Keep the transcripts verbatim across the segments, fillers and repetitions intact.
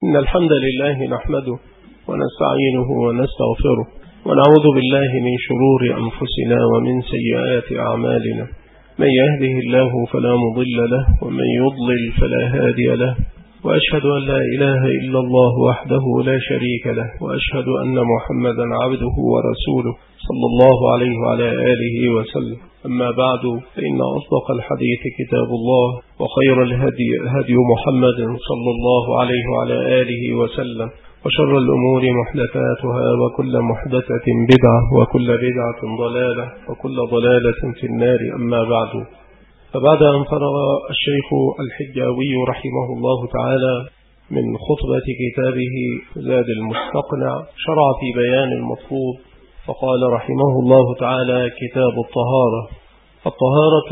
إن الحمد لله نحمده ونستعينه ونستغفره ونعوذ بالله من شرور أنفسنا ومن سيئات أعمالنا. من يهده الله فلا مضل له ومن يضلل فلا هادي له، وأشهد أن لا إله إلا الله وحده لا شريك له، وأشهد أن محمدا عبده ورسوله صلى الله عليه وعلى آله وسلم. أما بعد، فإن أصدق الحديث كتاب الله، وخير الهدي هدي محمد صلى الله عليه وعلى آله وسلم، وشر الأمور محدثاتها، وكل محدثة بدعة، وكل بدعة ضلالة، وكل ضلالة في النار. أما بعد، فبعد أن فرغ الشيخ الحجاوي رحمه الله تعالى من خطبة كتابه زاد المستقنع، شرع في بيان المطلوب فقال رحمه الله تعالى: كتاب الطهارة. الطهارة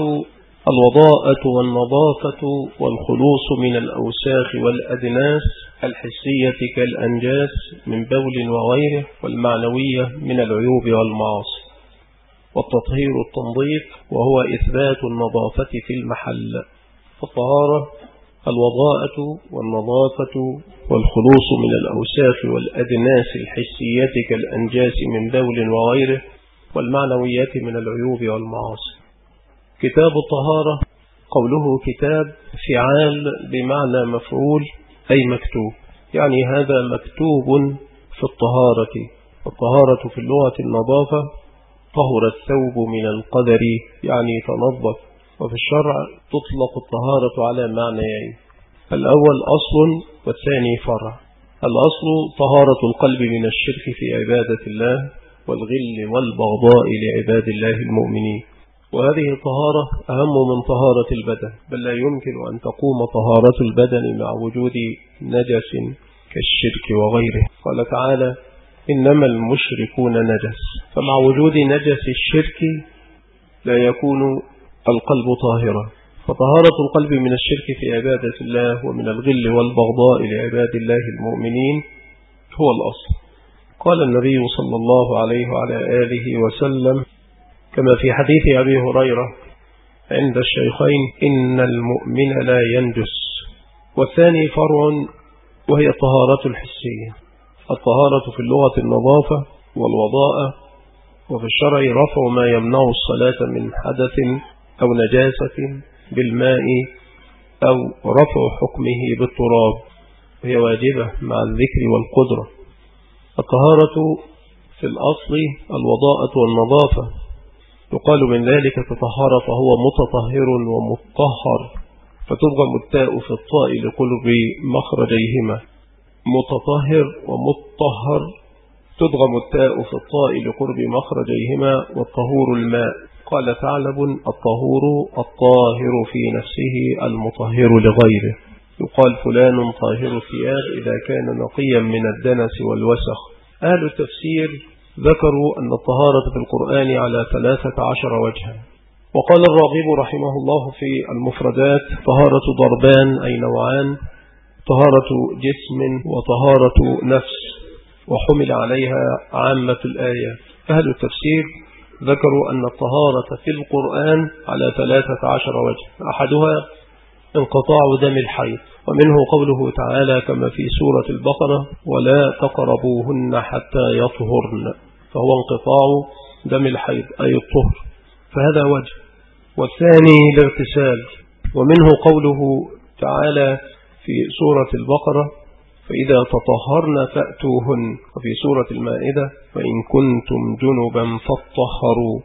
الوضاءة والنظافة والخلوص من الأوساخ والأدناس الحسية كالأنجاس من بول وغيره، والمعنوية من العيوب والمعاصي. والتطهير التنظيف، وهو إثبات النظافة في المحل. فالطهارة الوضاءة والنظافة والخلوص من الأوساخ والأدناس الحسية كالأنجاس من بول وغيره، والمعنوية من العيوب والمعاصي. كتاب الطهارة، قوله كتاب فعال بمعنى مفعول، أي مكتوب، يعني هذا مكتوب في الطهارة. الطهارة في اللغة النظافة، طهر الثوب من القدر، يعني تنظف. وفي الشرع تطلق الطهارة على معنيين: الأول أصل، والثاني فرع. الأصل طهارة القلب من الشرك في عبادة الله والغل والبغضاء لعباد الله المؤمنين. وهذه الطهارة أهم من طهارة البدن، بل لا يمكن أن تقوم طهارة البدن مع وجود نجس كالشرك وغيره. قال تعالى: إنما المشركون نجس. فمع وجود نجس الشرك لا يكون القلب طاهرا. فطهارة القلب من الشرك في عبادة الله ومن الغل والبغضاء لعباد الله المؤمنين هو الأصل. قال النبي صلى الله عليه وعلى آله وسلم كما في حديث أبي هريرة عند الشيخين: إن المؤمن لا ينجس. والثاني فرع، وهي الطهارة الحسية. الطهارة في اللغة النظافة والوضاءة، وفي الشرع رفع ما يمنع الصلاة من حدث أو نجاسة بالماء، أو رفع حكمه بالتراب، وهي واجبة مع الذكر والقدرة. الطهارة في الأصل الوضاءة والنظافة. يقال من ذلك تطهر فهو متطهر ومطهر، فتضغم التاء في الطاء لقلب مخرجيهما. متطهر ومطهر تضغم التاء في الطاء لقرب مخرجيهما، والطهور الماء. قال ثعلب: الطهور الطاهر في نفسه المطهر لغيره. يقال فلان طاهر الثياب إذا كان نقيا من الدنس والوسخ. أهل التفسير ذكروا أن الطهارة في القرآن على ثلاثة عشر وجها. وقال الراغب رحمه الله في المفردات: طهارة ضربان، أي نوعان: طهارة جسم وطهارة نفس، وحمل عليها عامة الآيات. أهل التفسير ذكروا أن الطهارة في القرآن على ثلاثة عشر وجه. أحدها انقطاع دم الحيض، ومنه قوله تعالى كما في سورة البقرة: ولا تقربوهن حتى يطهرن، فهو انقطاع دم الحيض أي الطهر، فهذا وجه. والثاني الاغتسال، ومنه قوله تعالى في سورة البقرة: فإذا تطهرن فأتوهن، وفي سورة المائدة: وإن كنتم جنبا فاطهروا.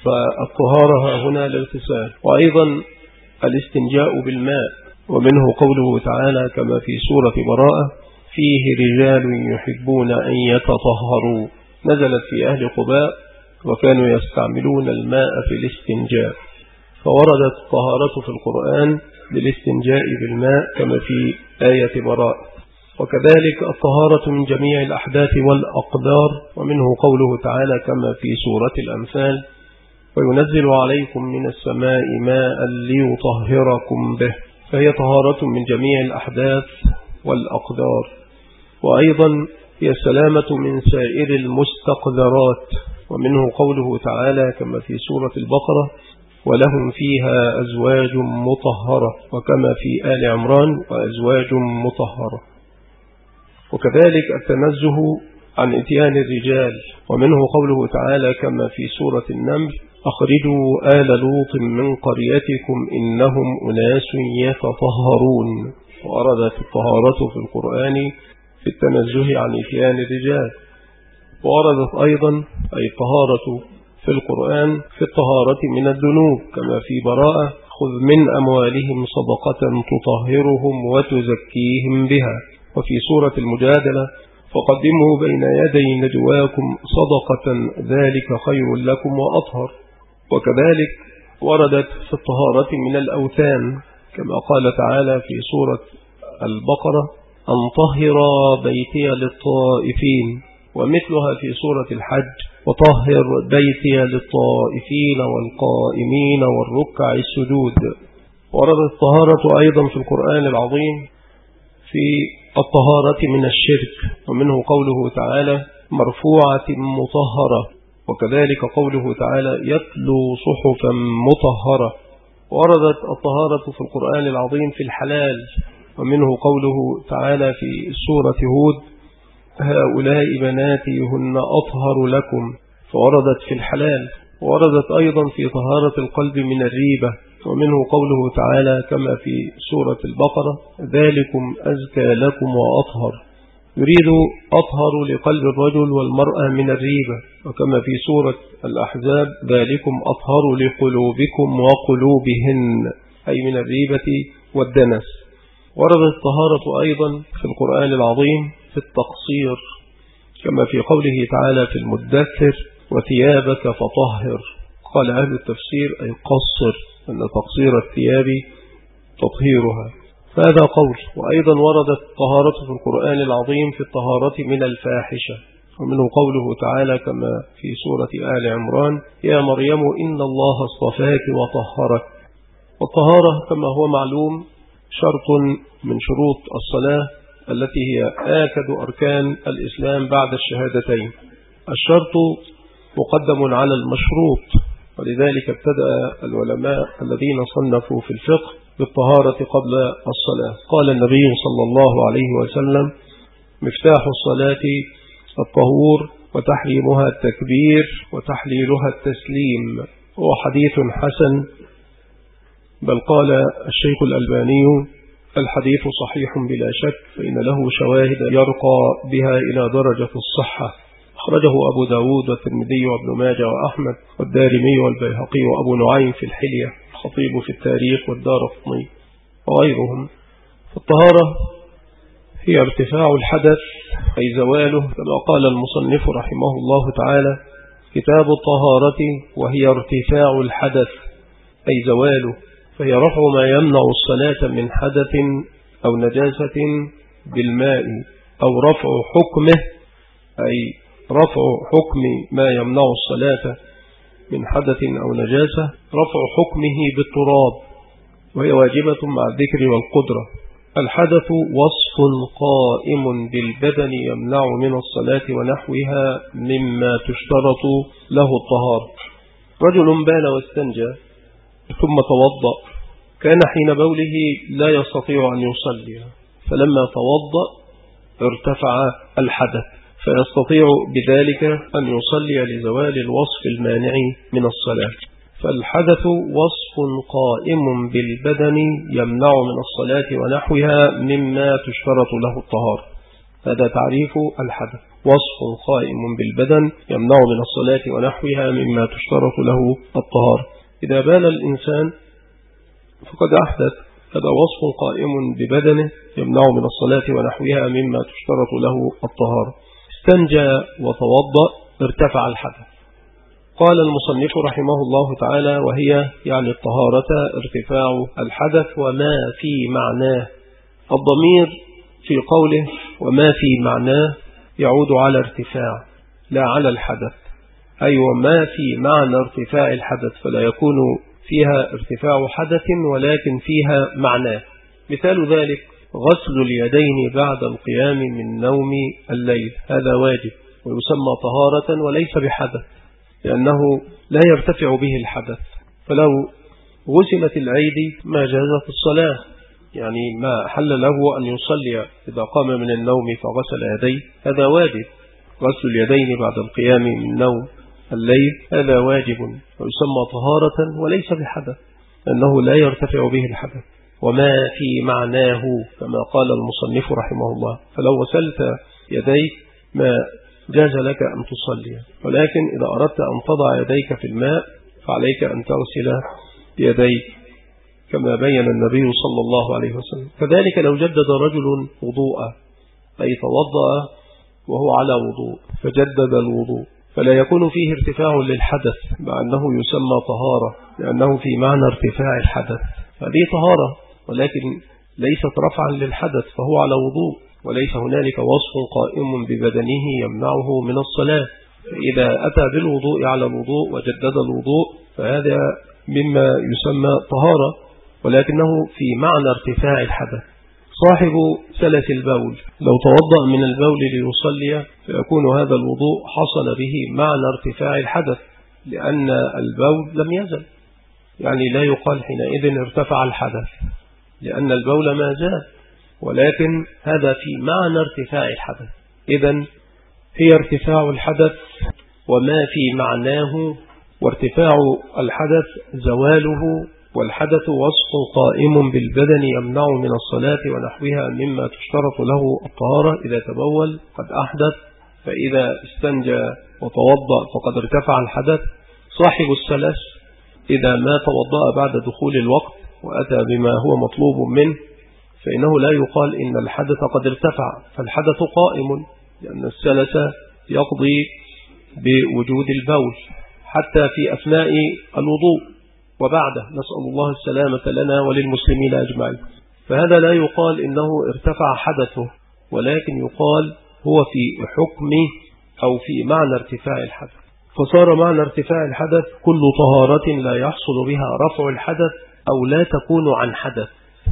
فالطهارة هنا الاغتسال. وأيضا الاستنجاء بالماء، ومنه قوله تعالى كما في سورة براءة: فيه رجال يحبون أن يتطهروا، نزلت في أهل قباء وكانوا يستعملون الماء في الاستنجاء، فوردت الطهارة في القرآن للاستنجاء بالماء كما في آية براء. وكذلك الطهارة من جميع الأحداث والأقدار، ومنه قوله تعالى كما في سورة الأنفال: وينزل عليكم من السماء ماء ليطهركم به. فهي طهارة من جميع الأحداث والأقدار. وأيضا هي السلامة من سائر المستقذرات، ومنه قوله تعالى كما في سورة البقرة: ولهم فيها أزواج مطهرة، وكما في آل عمران: وأزواج مطهرة. وكذلك التنزه عن إتيان الرجال، ومنه قوله تعالى كما في سورة النمل: أخرجوا آل لوط من قريتكم إنهم أناس يتطهرون. وردت الطهارة في القرآن في التنزه عن إتيان الرجال، وردت أيضا أي الطهارة في القرآن في الطهارة من الذنوب كما في براءة: خذ من أموالهم صدقة تطهرهم وتزكيهم بها. وفي سورة المجادلة: فقدموا بين يدي نجواكم صدقة ذلك خير لكم وأطهر. وكذلك وردت في الطهارة من الأوثان كما قال تعالى في سورة البقرة: أن طهر بيتي للطائفين، ومثلها في سورة الحج: وطهر بيتي للطائفين والقائمين والركع السجود. وردت الطهارة أيضا في القرآن العظيم في الطهارة من الشرك، ومنه قوله تعالى: مرفوعة مطهرة. وكذلك قوله تعالى: يتلو صحفا مطهرة. وردت الطهارة في القرآن العظيم في الحلال، ومنه قوله تعالى في سورة هود: هؤلاء بناتي هن أطهر لكم. فوردت في الحلال. وردت أيضا في طهارة القلب من الريبة، ومنه قوله تعالى كما في سورة البقرة: ذلكم أزكى لكم وأطهر. يريد أطهر لقلب الرجل والمرأة من الريبة، وكما في سورة الأحزاب: ذلكم أطهر لقلوبكم وقلوبهن، أي من الريبة والدنس. وردت الطهارة أيضا في القرآن العظيم في التقصير كما في قوله تعالى في المدثر: وثيابك فطهر. قال أهل التفسير: أي قصر، أن تقصير الثياب تطهيرها. فهذا قول. وأيضا وردت الطهارة في القرآن العظيم في الطهارة من الفاحشة، ومنه قوله تعالى كما في سورة آل عمران: يا مريم إن الله اصطفاك وطهرك. والطهارة كما هو معلوم شرط من شروط الصلاة التي هي آكد أركان الإسلام بعد الشهادتين. الشرط مقدم على المشروط، ولذلك ابتدأ العلماء الذين صنفوا في الفقه بالطهارة قبل الصلاة. قال النبي صلى الله عليه وسلم: مفتاح الصلاة الطهور، وتحريمها التكبير، وتحليلها التسليم. هو حديث حسن، بل قال الشيخ الألباني: الحديث صحيح بلا شك، فإن له شواهد يرقى بها إلى درجة الصحة. أخرجه أبو داود والترمذي وابن ماجه وأحمد والدارمي والبيهقي وأبو نعيم في الحلية، الخطيب في التاريخ والدارقطني وغيرهم. فالطهارة هي ارتفاع الحدث أي زواله، كما قال المصنف رحمه الله تعالى: كتاب الطهارة، وهي ارتفاع الحدث أي زواله، فهي رفع ما يمنع الصلاة من حدث أو نجاسة بالماء، أو رفع حكمه أي رفع حكم ما يمنع الصلاة من حدث أو نجاسة، رفع حكمه بالتراب، وهي واجبة مع الذكر والقدرة. الحدث وصف قائم بالبدن يمنع من الصلاة ونحوها مما تشترط له الطهارة. رجل بال واستنجى ثم توضأ، كان حين بوله لا يستطيع أن يصلي، فلما توضأ ارتفع الحدث، فيستطيع بذلك أن يصلي لزوال الوصف المانع من الصلاة. فالحدث وصف قائم بالبدن يمنع من الصلاة ونحوها مما تشترط له الطهارة. هذا تعريف الحدث: وصف قائم بالبدن يمنع من الصلاة ونحوها مما تشترط له الطهارة. إذا بال الإنسان فقد أحدث، هذا وصف قائم ببدنه يمنع من الصلاة ونحوها مما تشترط له الطهارة. استنجى وتوضأ ارتفع الحدث. قال المصنف رحمه الله تعالى: وهي يعني الطهارة ارتفاع الحدث وما في معناه. الضمير في قوله وما في معناه يعود على ارتفاع لا على الحدث، أي وما في معنى ارتفاع الحدث، فلا يكون فيها ارتفاع حدث ولكن فيها معناه. مثال ذلك غسل اليدين بعد القيام من نوم الليل، هذا واجب ويسمى طهارة وليس بحدث، لأنه لا يرتفع به الحدث، فلو غسلت الأيدي ما جازت الصلاة، يعني ما حل له أن يصلي إذا قام من النوم فغسل يديه، هذا واجب. غسل اليدين بعد القيام من النوم الليل هذا واجب ويسمى طهارة وليس بحدث، أنه لا يرتفع به الحدث. وما في معناه كما قال المصنف رحمه الله، فلو غسلت يديك ما جاز لك أن تصلي، ولكن إذا أردت أن تضع يديك في الماء فعليك أن تغسل يديك كما بين النبي صلى الله عليه وسلم. كذلك لو جدد رجل وضوءه، أي توضأ وهو على وضوء فجدد الوضوء، فلا يكون فيه ارتفاع للحدث مع أنه يسمى طهارة، لأنه في معنى ارتفاع الحدث. هذه طهارة ولكن ليست رفعا للحدث، فهو على وضوء وليس هنالك وصف قائم ببدنه يمنعه من الصلاة. فإذا أتى بالوضوء على الوضوء وجدد الوضوء فهذا مما يسمى طهارة، ولكنه في معنى ارتفاع الحدث. صاحب سلس البول لو توضأ من البول ليصلي فيكون هذا الوضوء حصل به معنى ارتفاع الحدث، لأن البول لم يزل، يعني لا يقال حينئذ ارتفع الحدث لأن البول ما زال، ولكن هذا في معنى ارتفاع الحدث. إذن هي ارتفاع الحدث وما في معناه، وارتفاع الحدث زواله، والحدث وصف قائم بالبدن يمنع من الصلاة ونحوها مما تشترط له الطهارة. إذا تبول قد أحدث، فإذا استنجى وتوضأ فقد ارتفع الحدث. صاحب السلس إذا ما توضأ بعد دخول الوقت وأتى بما هو مطلوب منه فإنه لا يقال إن الحدث قد ارتفع، فالحدث قائم، لأن السلس يقضي بوجود البول حتى في أثناء الوضوء وبعده، نسأل الله السلامة لنا وللمسلمين أجمعين. فهذا لا يقال إنه ارتفع حدثه، ولكن يقال هو في حكم أو في معنى ارتفاع الحدث. فصار معنى ارتفاع الحدث كل طهارة لا يحصل بها رفع الحدث أو لا تكون عن حدث.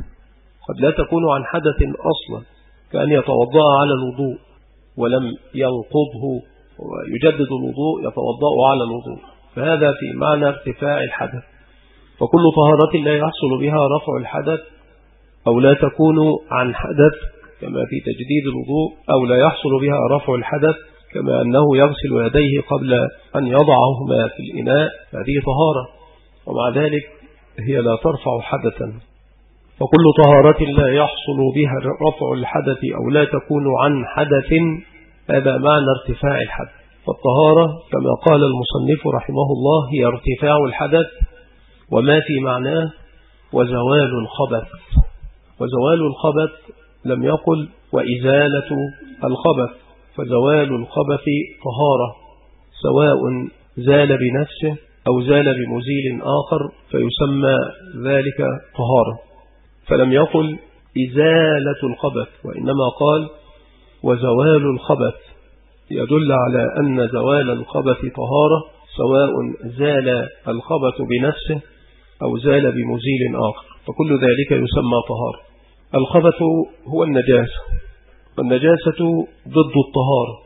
قد لا تكون عن حدث أصلا، كأن يتوضأ على الوضوء ولم ينقضه ويجدد الوضوء يتوضأ على الوضوء، فهذا في معنى ارتفاع الحدث. فكل طهارة لا يحصل بها رفع الحدث أو لا تكون عن حدث، كما في تجديد الوضوء، أو لا يحصل بها رفع الحدث كما أنه يغسل يديه قبل أن يضعهما في الإناء، هذه طهارة، ومع ذلك هي لا ترفع حدثا. فكل طهارة لا يحصل بها رفع الحدث أو لا تكون عن حدث، هذا معنى ارتفاع الحدث. فالطهارة كما قال المصنف رحمه الله هي ارتفاع الحدث وما في معناه وزوال الخبث. وزوال الخبث لم يقل وإزالة الخبث، فزوال الخبث طهارة، سواء زال بنفسه أو زال بمزيل آخر فيسمى ذلك طهارة. فلم يقل إزالة الخبث، وإنما قال وزوال الخبث، يدل على أن زوال الخبث طهارة، سواء زال الخبث بنفسه أو زال بمزيل آخر، فكل ذلك يسمى طهارة. الخبث هو النجاسة، والنجاسة ضد الطهارة،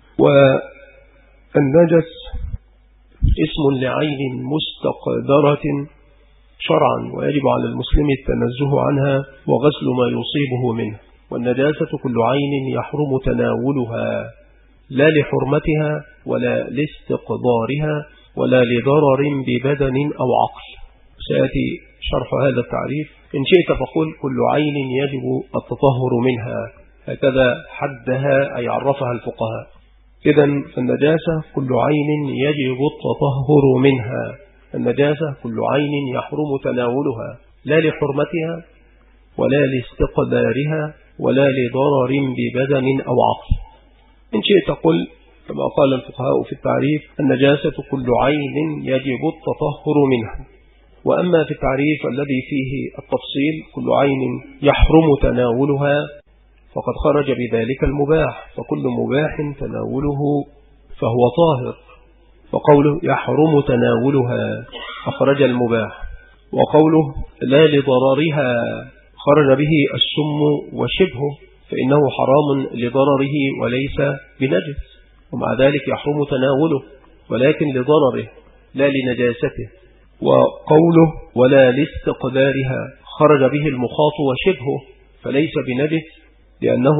والنجس اسم لعين مستقدرة شرعا، ويجب على المسلم التنزه عنها وغسل ما يصيبه منه. والنجاسة كل عين يحرم تناولها، لا لحرمتها ولا لاستقدارها ولا لضرر ببدن أو عقل. سيأتي شرح هذا التعريف. إن شئت فقل كل عين يجب التطهر منها، هكذا حدها أي عرفها الفقهاء. إذن النجاسة كل عين يجب التطهر منها، النجاسة كل عين يحرم تناولها، لا لحرمتها ولا لاستقدارها ولا لضرر ببدن أو عقل. إن شئت قل كما قال الفقهاء في التعريف النجاسة كل عين يجب التطهر منها. وأما في التعريف الذي فيه التفصيل كل عين يحرم تناولها فقد خرج بذلك المباح، فكل مباح تناوله فهو طاهر، وقوله يحرم تناولها أخرج المباح، وقوله لا لضررها خرج به السم وشبهه، فإنه حرام لضرره وليس بنجس، ومع ذلك يحرم تناوله ولكن لضرره لا لنجاسته. وقوله ولا لاستقدارها خرج به المخاط وشبهه فليس بنجس لأنه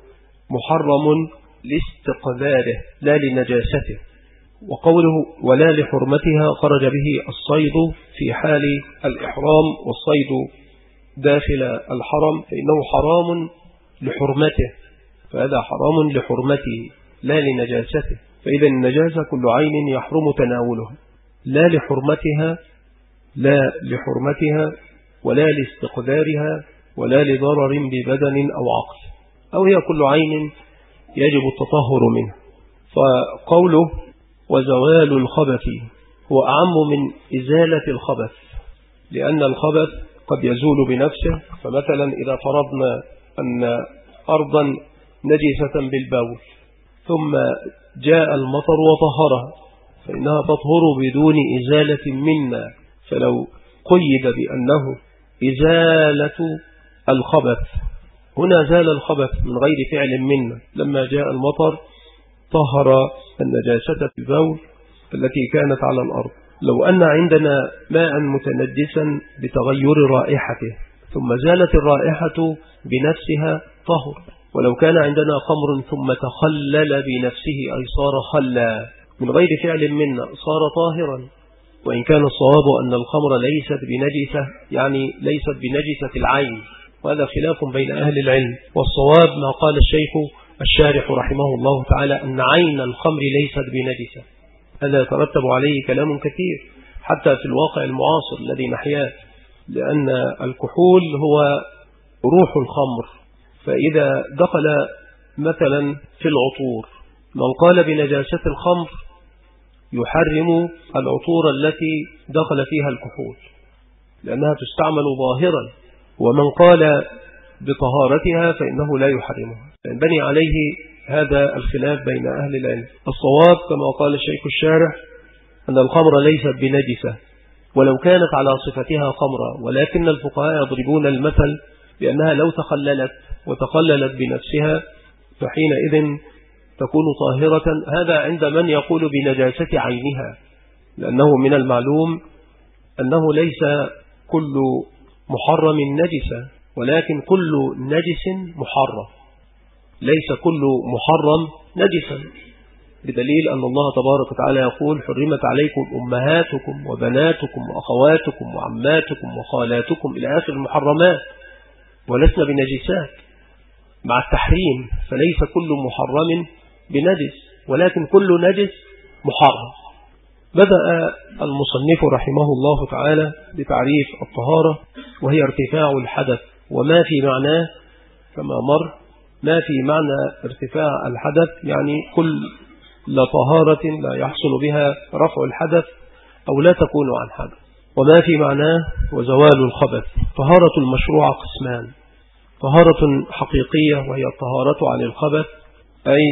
محرم لاستقذاره لا لنجاسته. وقوله ولا لحرمتها خرج به الصيد في حال الإحرام، والصيد داخل الحرم فإنه حرام لحرمته، فهذا حرام لحرمته لا لنجاسته. فإذا النجاسة كل عين يحرم تناولها لا لحرمتها لا لحرمتها ولا لاستقذارها ولا لضرر ببدن أو عقل، أو هي كل عين يجب التطهر منه. فقوله وزوال الخبث هو أعم من إزالة الخبث، لأن الخبث قد يزول بنفسه. فمثلا إذا فرضنا أن أرضا نجسة بالبول ثم جاء المطر وطهرها فإنها تطهر بدون إزالة منا، فلو قيد بأنه إزالة الخبث هنا زال الخبث من غير فعل منا. لما جاء المطر طهر النجاسة في البول التي كانت على الأرض. لو أن عندنا ماء متنجسا بتغير رائحته ثم زالت الرائحة بنفسها طهر، ولو كان عندنا خمر ثم تخلل بنفسه أي صار خلا من غير فعل منا صار طاهرا. وإن كان الصواب أن الخمر ليست بنجسة، يعني ليست بنجسة العين، وهذا خلاف بين أهل العلم. والصواب ما قال الشيخ الشارح رحمه الله تعالى أن عين الخمر ليست بنجسة. هذا يترتب عليه كلام كثير حتى في الواقع المعاصر الذي نحياه، لأن الكحول هو روح الخمر. فإذا دخل مثلا في العطور من قال بنجاسة الخمر يحرم العطور التي دخل فيها الكحول لأنها تستعمل ظاهرا، ومن قال بطهارتها فإنه لا يحرمها. فينبني عليه هذا الخلاف بين أهل العلم. الصواب كما قال الشيخ الشارح أن الخمر ليست بنجسة ولو كانت على صفتها خمرة، ولكن الفقهاء يضربون المثل بأنها لو تخللت وتخللت بنفسها فحينئذ تكون طاهرة. هذا عند من يقول بنجاسة عينها، لأنه من المعلوم أنه ليس كل محرم نجسة، ولكن كل نجس محرم، ليس كل محرم نجسا، بدليل أن الله تبارك وتعالى يقول حرمت عليكم أمهاتكم وبناتكم وأخواتكم وعماتكم وخالاتكم إلى آخر المحرمات، ولسنا بنجسات مع التحريم. فليس كل محرم بنجس، ولكن كل نجس محرم. بدأ المصنف رحمه الله تعالى بتعريف الطهارة، وهي ارتفاع الحدث وما في معناه كما مر. ما في معنى ارتفاع الحدث يعني كل لا طهارة لا يحصل بها رفع الحدث أو لا تكون عن حدث. وما في معناه وزوال الخبث. طهارة المشروع قسمان: طهارة حقيقية وهي الطهارة عن الخبث أي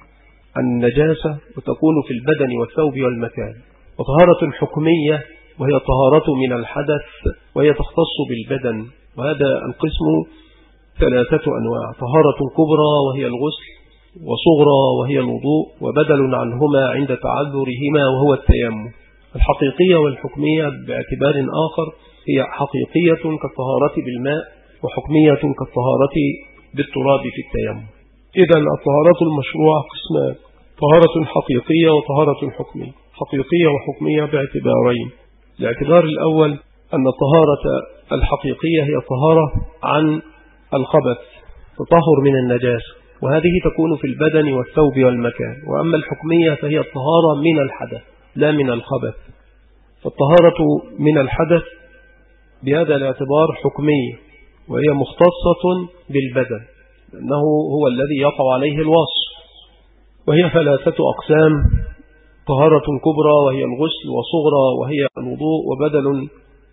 النجاسة وتكون في البدن والثوب والمكان، وطهارة حكمية وهي الطهارة من الحدث وهي تختص بالبدن. وهذا القسم ثلاثة أنواع: طهارة كبرى وهي الغسل، وصغرى وهي الوضوء، وبدل عنهما عند تعذرهما وهو التيمم. الحقيقية والحكمية باعتبار آخر هي حقيقية كالطهارة بالماء، وحكمية كالطهارة بالتراب في التيمم. إذن الطهارة المشروعة قسمان: طهارة حقيقية وطهارة حكمية. حقيقية وحكمية باعتبارين: الاعتبار الأول أن الطهارة الحقيقية هي طهارة عن الخبث، تطهر من النجاسة، وهذه تكون في البدن والثوب والمكان. وأما الحكمية فهي الطهارة من الحدث لا من الخبث. فالطهارة من الحدث بهذا الاعتبار حكمية، وهي مختصة بالبدن لأنه هو الذي يقع عليه الوصف. وهي ثلاثة أقسام: طهارة كبرى وهي الغسل، وصغرى وهي الوضوء، وبدل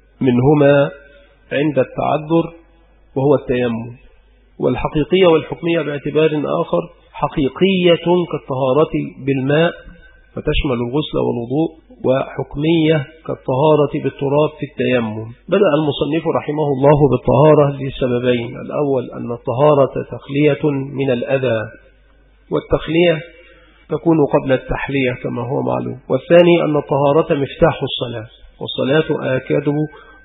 منهما عند التعذر وهو التيمم. والحقيقية والحكمية باعتبار آخر: حقيقية كالطهارة بالماء فتشمل الغسل والوضوء، وحكمية كالطهارة بالتراب في التيمم. بدأ المصنف رحمه الله بالطهارة لسببين: الأول أن الطهارة تخلية من الأذى، والتخلية تكون قبل التحلية كما هو معلوم. والثاني أن الطهارة مفتاح الصلاة، والصلاة آكد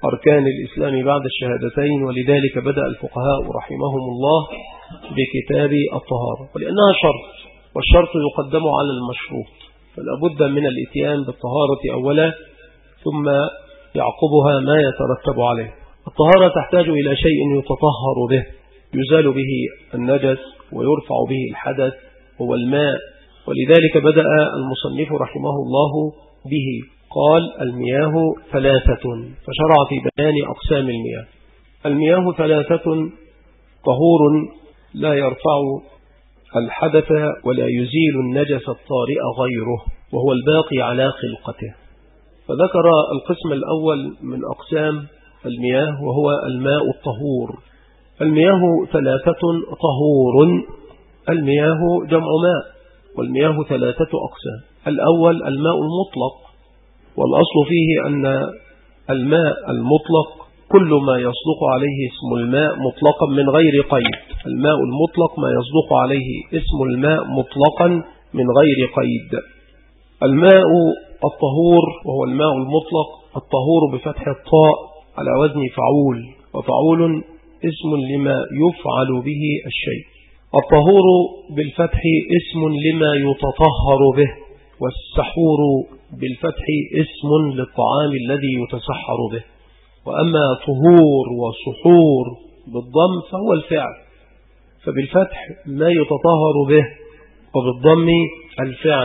أركان الإسلام بعد الشهادتين، ولذلك بدأ الفقهاء رحمهم الله بكتاب الطهارة، ولأنها شرط، والشرط يقدم على المشروط، فلا بد من الاتيان بالطهارة أولا ثم يعقبها ما يترتب عليه. الطهارة تحتاج إلى شيء يتطهر به، يزال به النجس ويرفع به الحدث، هو الماء، ولذلك بدأ المصنف رحمه الله به، قال المياه ثلاثة، فشرع في بيان أقسام المياه. المياه ثلاثة: طهور لا يرفع الحدث ولا يزيل النجس الطارئ غيره، وهو الباقي على خلقته. فذكر القسم الأول من أقسام المياه وهو الماء الطهور. المياه ثلاثة طهور، المياه جمع ماء، والمياه ثلاثة أقسام. الأول الماء المطلق، والأصل فيه أن الماء المطلق كل ما يصدق عليه اسم الماء مطلقا من غير قيد. الماء المطلق ما يصدق عليه اسم الماء مطلقا من غير قيد. الماء الطهور وهو الماء المطلق، الطهور بفتح الطاء على وزن فعول، وفعول اسم لما يفعل به الشيء. الطهور بالفتح اسم لما يتطهر به، والسحور بالفتح اسم للطعام الذي يتسحر به. وأما طهور وسحور بالضم فهو الفعل، فبالفتح ما يتطهر به، وبالضم الفعل.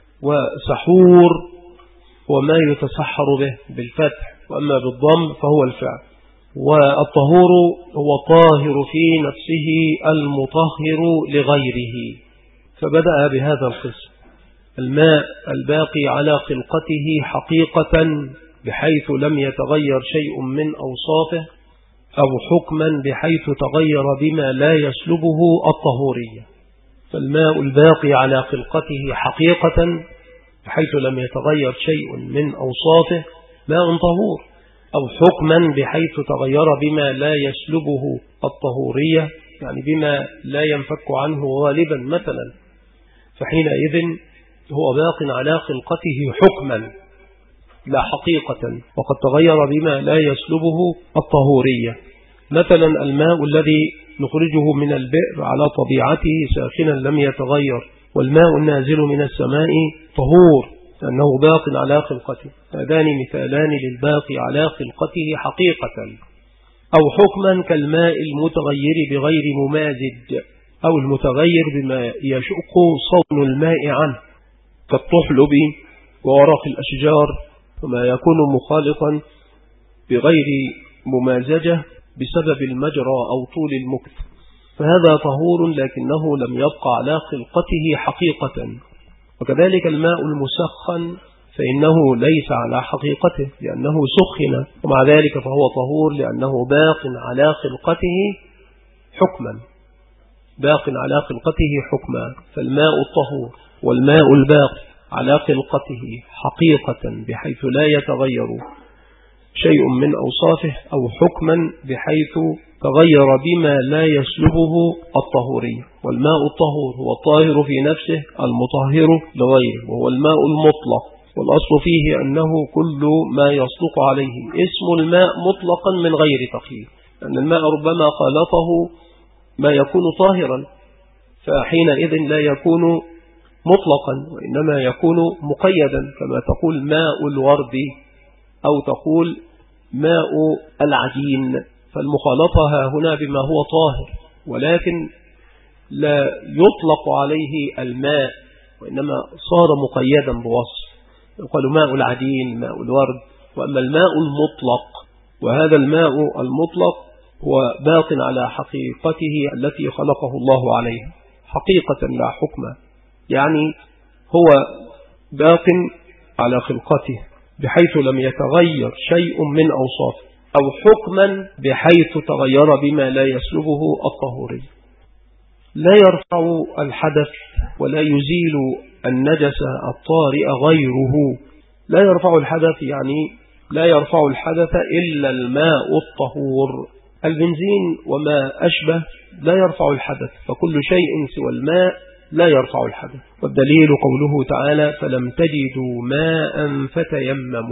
وسحور وما يتسحر به بالفتح، وأما بالضم فهو الفعل. والطهور هو طاهر في نفسه المطهر لغيره، فبدأ بهذا القسم: الماء الباقي على خلقته حقيقة بحيث لم يتغير شيء من أوصافه، أو حكما بحيث تغير بما لا يسلبه الطهورية. فالماء الباقي على خلقته حقيقة بحيث لم يتغير شيء من أوصافه ماء طهور، أو حكما بحيث تغير بما لا يسلبه الطهورية، يعني بما لا ينفك عنه غالبا مثلا، فحينئذ هو باق على خلقته حكما لا حقيقة، وقد تغير بما لا يسلبه الطهورية. مثلا الماء الذي نخرجه من البئر على طبيعته ساخنا لم يتغير، والماء النازل من السماء طهور لأنه باق على خلقته. هذان مثالان للباقي على خلقته حقيقة. أو حكما كالماء المتغير بغير ممازج، أو المتغير بما يشق صون الماء عنه، كالطحلب وورق الأشجار، وما يكون مخالطا بغير ممازجة بسبب المجرى أو طول المكث، فهذا طهور لكنه لم يبقى على خلقته حقيقة. وكذلك الماء المسخن فإنه ليس على حقيقته لأنه سخن، ومع ذلك فهو طهور لأنه باق على خلقته حكما، باق على خلقته حكما. فالماء الطهور والماء الباقي على خلقته حقيقة بحيث لا يتغير شيء من أوصافه، أو حكما بحيث تغير بما لا يسلبه الطهورية. والماء الطهور هو الطاهر في نفسه المطهر لغيره، وهو الماء المطلق، والأصل فيه أنه كل ما يصدق عليه اسم الماء مطلقا من غير تقييد، لأن الماء ربما خالطه ما يكون طاهرا، فحينئذ لا يكون مطلقا وإنما يكون مقيدا، كما تقول ماء الورد أو تقول ماء العجين، فالمخالطة هنا بما هو طاهر، ولكن لا يطلق عليه الماء وإنما صار مقيدا بوصف، يقال ماء العجين ماء الورد. وأما الماء المطلق، وهذا الماء المطلق هو باق على حقيقته التي خلقه الله عليها حقيقة لا حكمة، يعني هو باق على خلقته بحيث لم يتغير شيء من أوصافه، أو حكما بحيث تغير بما لا يسلبه الطهوري. لا يرفع الحدث ولا يزيل النجس الطارئ غيره. لا يرفع الحدث يعني لا يرفع الحدث إلا الماء الطهور. البنزين وما أشبه لا يرفع الحدث، فكل شيء سوى الماء لا يرفع الحدث. والدليل قوله تعالى: فلم تجدوا ماء فتيمموا.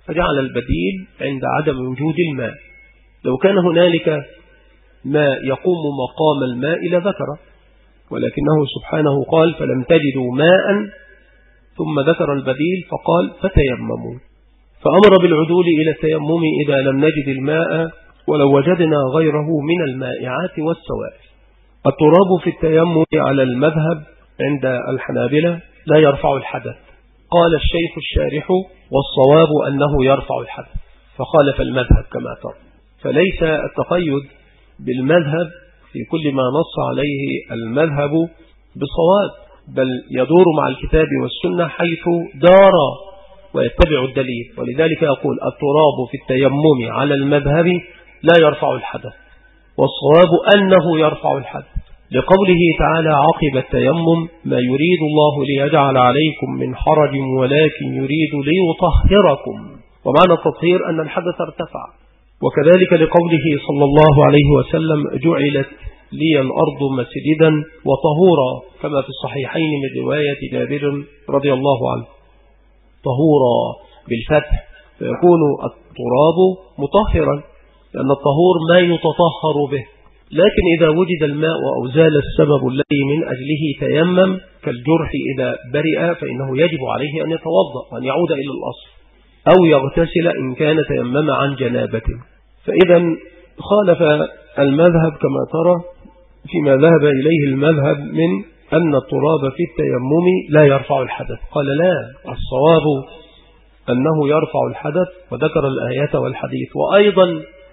فجعل البديل عند عدم وجود الماء. لو كان هنالك ما يقوم مقام الماء لذكره، ولكنه سبحانه قال فلم تجدوا ماء، ثم ذكر البديل فقال فتيمموا، فأمر بالعدول إلى التيمم إذا لم نجد الماء ولو وجدنا غيره من المائعات والسوائل. التراب في التيمم على المذهب عند الحنابلة لا يرفع الحدث. قال الشيخ الشارح والصواب أنه يرفع الحدث، فخالف المذهب كما ترى. فليس التقيد بالمذهب في كل ما نص عليه المذهب بصواب، بل يدور مع الكتاب والسنة حيث دار ويتبع الدليل. ولذلك يقول التراب في التيمم على المذهب لا يرفع الحدث، والصواب أنه يرفع الحدث، لقوله تعالى عقب التيمم ما يريد الله ليجعل عليكم من حرج ولكن يريد ليطهركم. ومعنى التطهير أن الحدث ارتفع. وكذلك لقوله صلى الله عليه وسلم جعلت لي الأرض مسجدا وطهورا، كما في الصحيحين من رواية جابر رضي الله عنه، طهورا بالفتح، فيكون التراب مطهرا، لأن الطهور ما يتطهر به. لكن إذا وجد الماء أو زال السبب الذي من أجله تيمم كالجرح إذا برئ فإنه يجب عليه أن يتوضأ وأن يعود إلى الأصل، أو يغتسل إن كان تيمم عن جنابة. فإذا خالف المذهب كما ترى فيما ذهب إليه المذهب من أن التراب في التيمم لا يرفع الحدث. قال لا، الصواب أنه يرفع الحدث، وذكر الآيات والحديث. وأيضا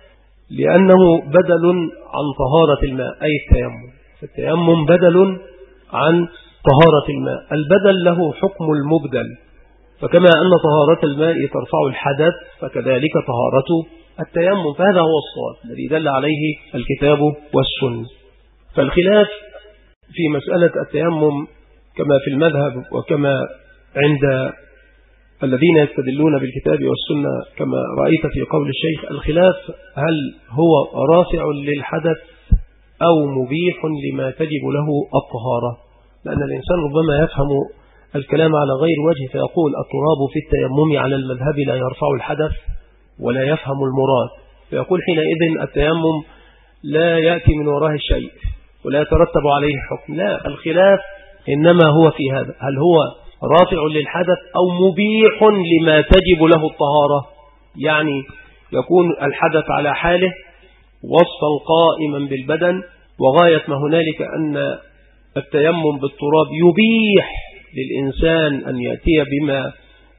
لأنه بدل عن طهارة الماء، أي التيمم، فالتيمم بدل عن طهارة الماء، البدل له حكم المبدل. فكما أن طهارة الماء ترفع الحدث فكذلك طهارة التيمم، فهذا هو الصواب الذي دل عليه الكتاب والسنة. فالخلاف في مسألة التيمم كما في المذهب وكما عند الذين يستدلون بالكتاب والسنة كما رأيت في قول الشيخ، الخلاف هل هو رافع للحدث أو مبيح لما تجب له الطهارة، لأن الإنسان ربما يفهم الكلام على غير وجه فيقول التراب في التيمم على المذهب لا يرفع الحدث ولا يفهم المراد، فيقول حينئذ التيمم لا يأتي من وراه شيء ولا يترتب عليه حكم. لا، الخلاف إنما هو في هذا، هل هو رافع للحدث أو مبيح لما تجب له الطهارة، يعني يكون الحدث على حاله وصفا قائما بالبدن، وغاية ما هنالك أن التيمم بالتراب يبيح للإنسان أن يأتي بما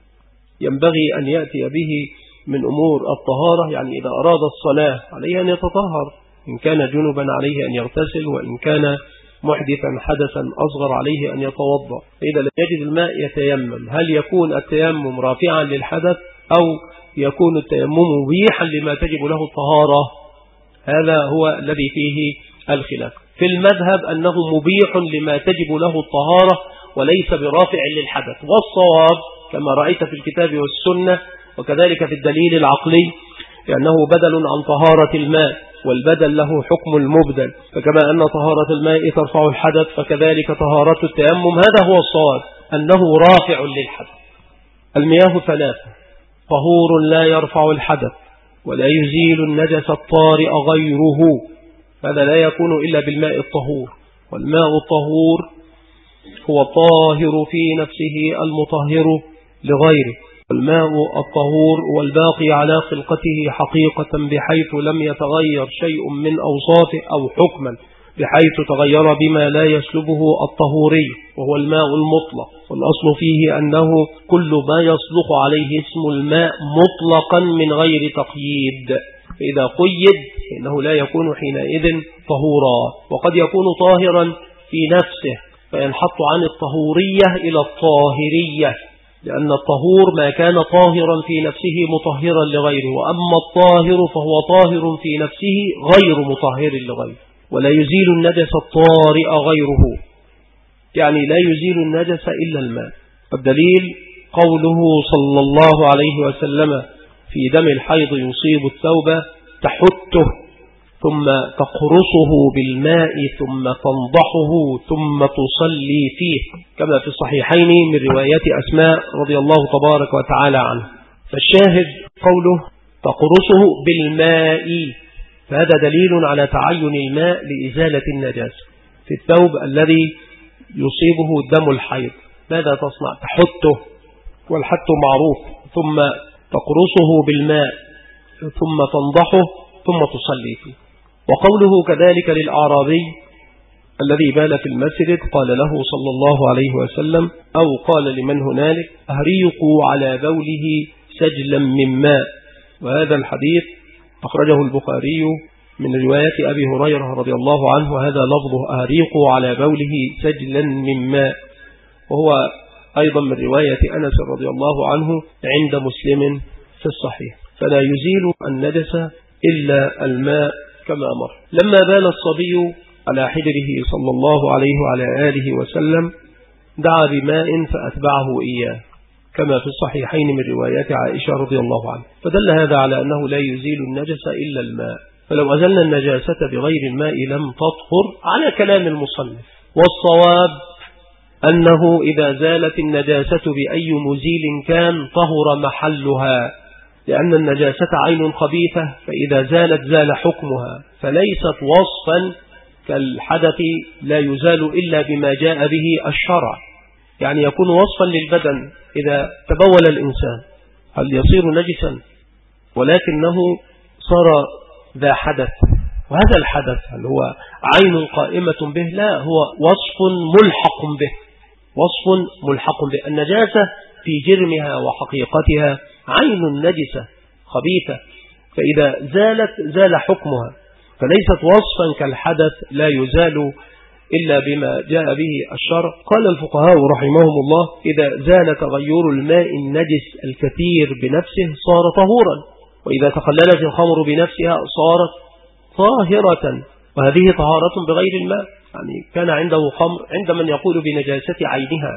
ينبغي أن يأتي به من أمور الطهارة. يعني إذا أراد الصلاة عليه أن يتطهر، إن كان جنبا عليه أن يغتسل، وإن كان محدثا حدثا أصغر عليه أن يتوضأ. فإذا لم يجد الماء يتيمم، هل يكون التيمم رافعا للحدث أو يكون التيمم مبيحا لما تجب له الطهارة؟ هذا هو الذي فيه الخلاف. في المذهب أنه مبيح لما تجب له الطهارة وليس برافع للحدث، والصواب كما رأيت في الكتاب والسنة وكذلك في الدليل العقلي لأنه بدل عن طهارة الماء، والبدل له حكم المبدل، فكما أن طهارة الماء ترفع الحدث فكذلك طهارة التيمم، هذا هو الصواب أنه رافع للحدث. المياه ثلاثة: طهور لا يرفع الحدث، ولا يزيل النجس الطارئ غيره، هذا لا يكون إلا بالماء الطهور. والماء الطهور هو الطاهر في نفسه المطهر لغيره، الماء الطهور والباقي على خلقته حقيقة بحيث لم يتغير شيء من أوصافه، أو حكما بحيث تغير بما لا يسلبه الطهوري، وهو الماء المطلق. والأصل فيه أنه كل ما يصلح عليه اسم الماء مطلقا من غير تقييد، فإذا قيد فإنه لا يكون حينئذ طهورا. وقد يكون طاهرا في نفسه فينحط عن الطهورية إلى الطاهرية، لأن الطهور ما كان طاهرا في نفسه مطهرا لغيره، وأما الطاهر فهو طاهر في نفسه غير مطهر لغيره. ولا يزيل النجس الطارئ غيره، يعني لا يزيل النجس إلا الماء. الدليل قوله صلى الله عليه وسلم في دم الحيض يصيب الثوب تحته ثم تقرصه بالماء ثم تنضحه ثم تصلي فيه، كما في الصحيحين من رواية أسماء رضي الله تبارك وتعالى عنه. فالشاهد قوله تقرصه بالماء، فهذا دليل على تعين الماء لإزالة النجاسة في الثوب الذي يصيبه دم الحيض. ماذا تصنع؟ تحته، والحت معروف، ثم تقرصه بالماء، ثم تنضحه، ثم تصلي فيه. وقوله كذلك للأعرابي الذي بال في المسجد قال له صلى الله عليه وسلم أو قال لمن هنالك أهريقوا على بوله سجلا من ماء. وهذا الحديث أخرجه البخاري من رواية أبي هريرة رضي الله عنه، وهذا لفظه أهريقوا على بوله سجلا من ماء، وهو أيضا من رواية أنس رضي الله عنه عند مسلم في الصحيح. فلا يزيل النجس إلا الماء كما مر. لما بال الصبي على حجره صلى الله عليه وعلى آله وسلم دعا بماء فأتبعه إياه كما في الصحيحين من روايات عائشة رضي الله عنها، فدل هذا على أنه لا يزيل النجس إلا الماء. فلو أزلنا النجاسة بغير الماء لم تطهر على كلام المصنف. والصواب أنه إذا زالت النجاسة بأي مزيل كان طهر محلها، لأن النجاسة عين خبيثة، فإذا زالت زال حكمها، فليست وصفا كالحدث لا يزال إلا بما جاء به الشرع. يعني يكون وصفا للبدن، إذا تبول الإنسان هل يصير نجسا؟ ولكنه صار ذا حدث، وهذا الحدث هل هو عين قائمة به؟ لا، هو وصف ملحق به، وصف ملحق به. النجاسة في جرمها وحقيقتها عين نجسة خبيثة، فإذا زالت زال حكمها، فليست وصفا كالحدث لا يزال إلا بما جاء به الشرع. قال الفقهاء رحمهم الله إذا زال تغير الماء النجس الكثير بنفسه صار طهورا، وإذا تخللت الخمر بنفسها صارت طاهرة، وهذه طهارة بغير الماء. يعني كان عنده خمر عند من يقول بنجاسة عينها،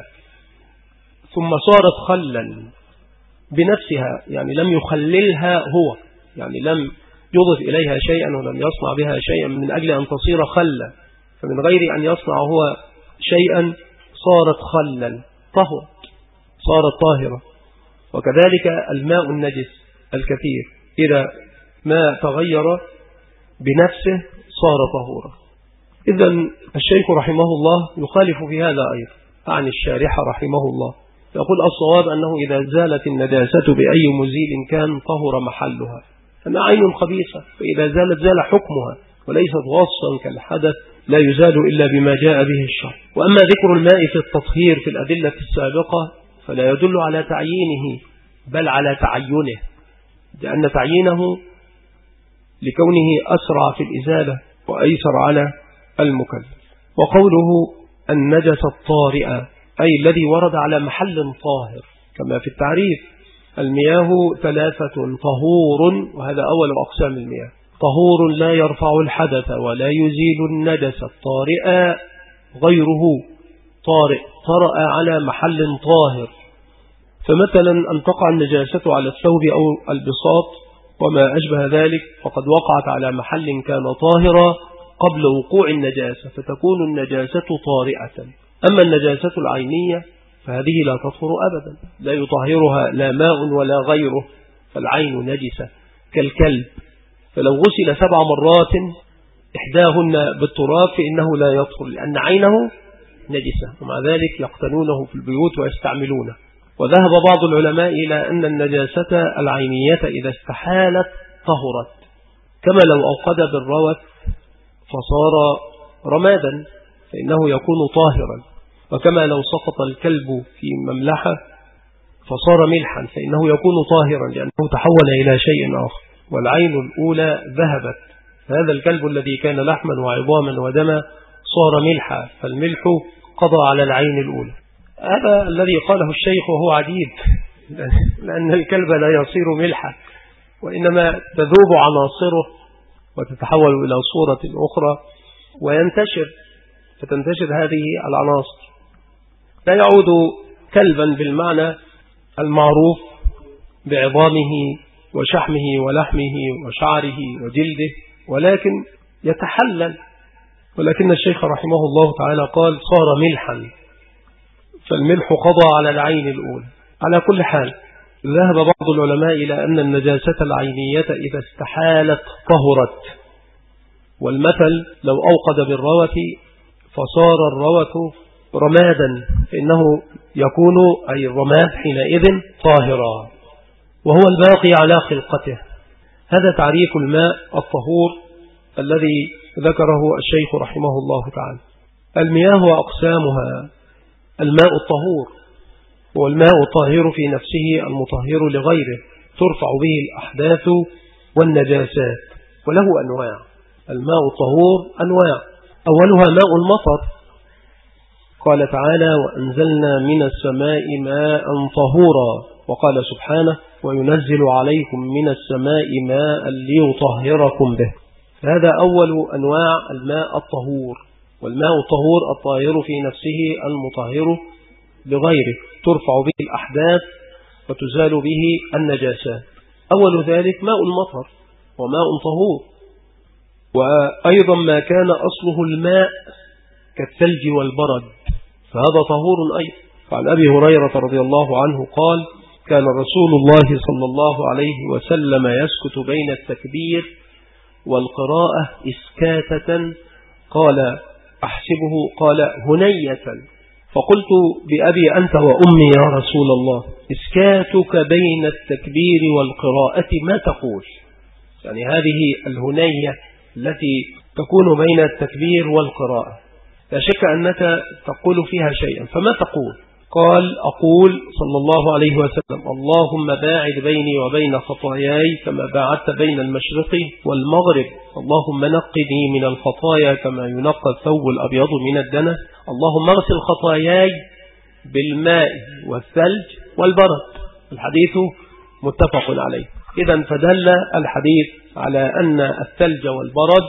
ثم صارت خلا بنفسها، يعني لم يخللها هو، يعني لم يضف إليها شيئا ولم يصنع بها شيئا من أجل أن تصير خلا، فمن غير أن يصنع هو شيئا صارت خلا طهر، صارت طاهرة. وكذلك الماء النجس الكثير إذا ما تغير بنفسه صار طهورا. إذن الشيخ رحمه الله يخالف في هذا أيضا عن الشارح رحمه الله، يقول الصواب أنه إذا زالت النجاسة بأي مزيل كان طهر محلها، أنها عين خبيثة، فإذا زالت زال حكمها، وليست وصفا كالحدث لا يزال إلا بما جاء به الشرع. وأما ذكر الماء في التطهير في الأدلة السابقة فلا يدل على تعيينه بل على تعينه، لأن تعيينه لكونه أسرع في الإزالة وأيسر على المكلف. وقوله النجس الطارئة أي الذي ورد على محل طاهر، كما في التعريف المياه ثلاثة طهور، وهذا أول أقسام المياه، طهور لا يرفع الحدث ولا يزيل النجس، الطارئ غيره طارئ طرأ على محل طاهر. فمثلا أن تقع النجاسة على الثوب أو البساط وما أشبه ذلك فقد وقعت على محل كان طاهرا قبل وقوع النجاسة، فتكون النجاسة طارئة. أما النجاسة العينية فهذه لا تطهر أبدا، لا يطهرها لا ماء ولا غيره، فالعين نجسة كالكلب، فلو غسل سبع مرات إحداهن بالتراب فإنه لا يطهر لأن عينه نجسة، ومع ذلك يقتنونه في البيوت ويستعملونه. وذهب بعض العلماء إلى أن النجاسة العينية إذا استحالت طهرت، كما لو أوقد بالروث فصار رمادا فإنه يكون طاهرا، وكما لو سقط الكلب في مملحة فصار ملحا فإنه يكون طاهرا لأنه تحول إلى شيء آخر. والعين الأولى ذهبت، هذا الكلب الذي كان لحما وعظاما ودما صار ملحا، فالملح قضى على العين الأولى. هذا الذي قاله الشيخ وهو عديد، لأن الكلب لا يصير ملحا وإنما تذوب عناصره وتتحول إلى صورة أخرى وينتشر، فتنتشر هذه العناصر، لا يعود كلبا بالمعنى المعروف بعظامه وشحمه ولحمه وشعره وجلده، ولكن يتحلل. ولكن الشيخ رحمه الله تعالى قال صار ملحا، فالملح قضى على العين الأولى. على كل حال ذهب بعض العلماء إلى أن النجاسة العينية إذا استحالت طهرت، والمثل لو أوقد بالروث فصار الروث رمادا فإنه يكون أي الرماد حينئذ طاهرا وهو الباقي على خلقته. هذا تعريف الماء الطهور الذي ذكره الشيخ رحمه الله تعالى. المياه وأقسامها: الماء الطهور هو الماء الطاهر في نفسه المطهر لغيره، ترفع به الأحداث والنجاسات، وله أنواع. الماء الطهور أنواع، أولها ماء المطر، قال تعالى: وأنزلنا من السماء ماء طهورا، وقال سبحانه: وينزل عليكم من السماء ماء ليطهركم به. هذا أول أنواع الماء الطهور، والماء الطهور الطاهر في نفسه المطهر لغيره، ترفع به الأحداث وتزال به النجاسات. أول ذلك ماء المطر وماء طهور. وأيضا ما كان أصله الماء كالثلج والبرد فهذا طهور أيضا. فعن أبي هريرة رضي الله عنه قال: كان رسول الله صلى الله عليه وسلم يسكت بين التكبير والقراءة إسكاتة، قال أحسبه قال هنية، فقلت بأبي أنت وأمي يا رسول الله، إسكاتك بين التكبير والقراءة ما تقول؟ يعني هذه الهنية التي تكون بين التكبير والقراءة لا شك أنك تقول فيها شيئا، فما تقول؟ قال: أقول صلى الله عليه وسلم: اللهم باعد بيني وبين خطاياي كما باعدت بين المشرق والمغرب، اللهم نقني من الخطايا كما ينقى الثوب الأبيض من الدنس، اللهم اغسل خطاياي بالماء والثلج والبرد. الحديث متفق عليه. إذن فدل الحديث على أن الثلج والبرد،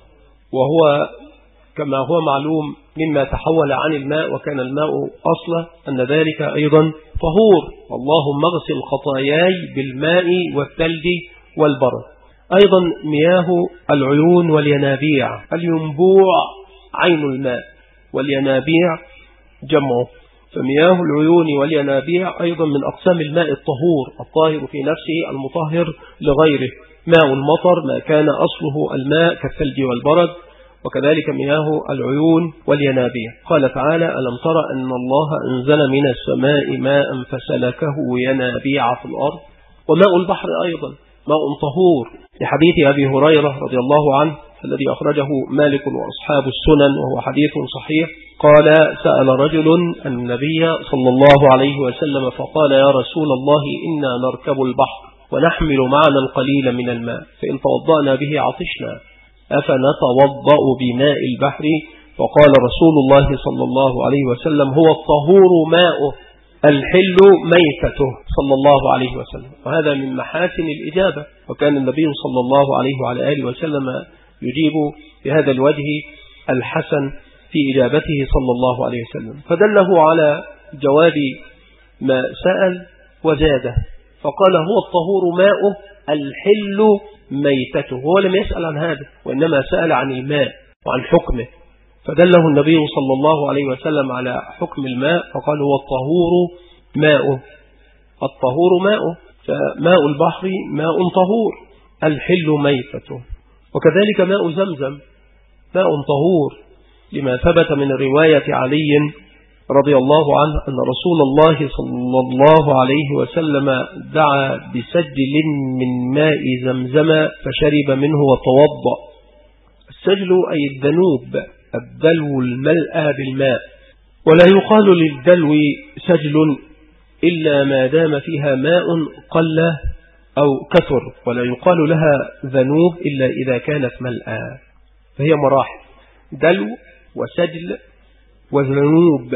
وهو كما هو معلوم مما تحول عن الماء وكان الماء أصلا، أن ذلك أيضا طهور. اللهم اغسل خطاياي بالماء والثلج والبرد. أيضا مياه العيون والينابيع، الينبوع عين الماء والينابيع جمعه، فمياه العيون والينابيع أيضا من أقسام الماء الطهور الطاهر في نفسه المطهر لغيره. ماء المطر ما كان أصله الماء كالثلج والبرد، وكذلك مياه العيون والينابيع. قال تعالى: ألم تر أن الله أنزل من السماء ماء فسلكه ينابيع في الأرض. وماء البحر أيضا ماء طهور، لحديث أبي هريرة رضي الله عنه الذي أخرجه مالك وأصحاب السنن وهو حديث صحيح. قال: سأل رجل النبي صلى الله عليه وسلم فقال: يا رسول الله، إنا نركب البحر ونحمل معنا القليل من الماء، فإن توضأنا به عطشنا، أفنتوضأ بماء البحر؟ فقال رسول الله صلى الله عليه وسلم: هو الطهور ماؤه الحل ميتته، صلى الله عليه وسلم. وهذا من محاسن الإجابة، وكان النبي صلى الله عليه وعلى آله وسلم يجيب بهذا الوجه الحسن في إجابته صلى الله عليه وسلم، فدله على جواب ما سأل وزاده، فقال: هو الطهور ماؤه الحل ميتته. هو لم يسأل عن هذا، وإنما سأل عن الماء وعن حكمه، فدله النبي صلى الله عليه وسلم على حكم الماء، فقال: هو الطهور ماؤه، الطهور ماؤه، فماء البحر ماء طهور الحل ميتته. وكذلك ماء زمزم ماء طهور، لما ثبت من رواية علي رضي الله عنه أن رسول الله صلى الله عليه وسلم دعا بسجل من ماء زمزم فشرب منه وتوضأ. السجل أي الذنوب، الدلو الملأى بالماء، ولا يقال للدلو سجل إلا ما دام فيها ماء قل أو كثر، ولا يقال لها ذنوب إلا إذا كانت ملأى، فهي مراحل: دلو وسجل وذنوب.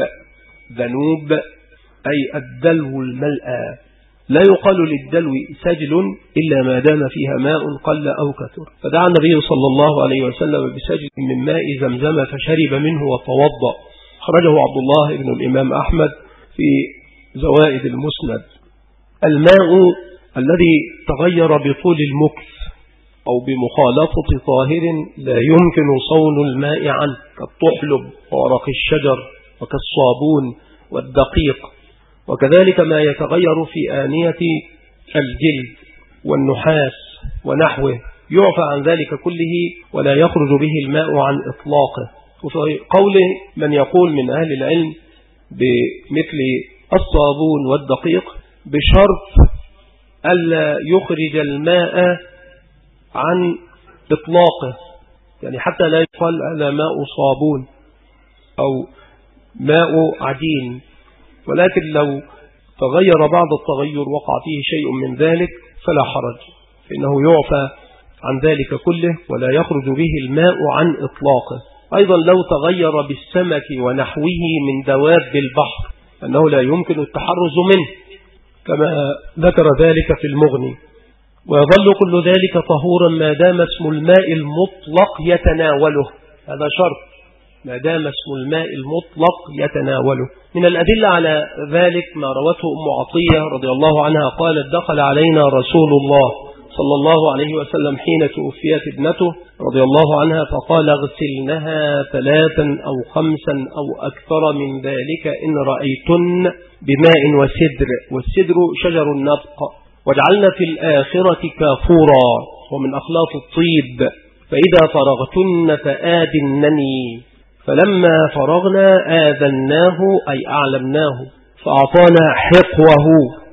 ذنوب أي الدلو الملأى، لا يقال للدلو سجل إلا ما دام فيها ماء قل أو كثر. فدعا النبي صلى الله عليه وسلم بسجل من ماء زمزم فشرب منه وتوضأ. خرجه عبد الله بن الإمام أحمد في زوائد المسند. الماء الذي تغير بطول المكث أو بمخالطة طاهر لا يمكن صون الماء عنه، كالطحلب وورق الشجر وكالصابون والدقيق وكذلك ما يتغير في آنية الجلد والنحاس ونحوه يعفى عن ذلك كله ولا يخرج به الماء عن إطلاقه. وفي قول من يقول من أهل العلم بمثل الصابون والدقيق بشرط ألا يخرج الماء عن إطلاقه، يعني حتى لا يقال هذا ماء صابون أو ماء عجين، ولكن لو تغير بعض التغير وقع فيه شيء من ذلك فلا حرج، فإنه يعفى عن ذلك كله ولا يخرج به الماء عن إطلاقه. أيضا لو تغير بالسمك ونحوه من دواب البحر أنه لا يمكن التحرز منه كما ذكر ذلك في المغني. ويظل كل ذلك طهورا ما دام اسم الماء المطلق يتناوله، هذا شرط، ما دام اسم الماء المطلق يتناوله. من الأدلة على ذلك ما روته أم عطية رضي الله عنها قالت دخل علينا رسول الله صلى الله عليه وسلم حين توفيت ابنته رضي الله عنها فقال اغسلنها ثلاثا أو خمسا أو أكثر من ذلك إن رأيتن بماء وسدر، والسدر شجر النبق، واجعلنا في الآخرة كافورا ومن أخلاط الطيب، فإذا فرغتن فآذنني. فلما فرغنا آذناه أي أعلمناه فأعطانا حقوه،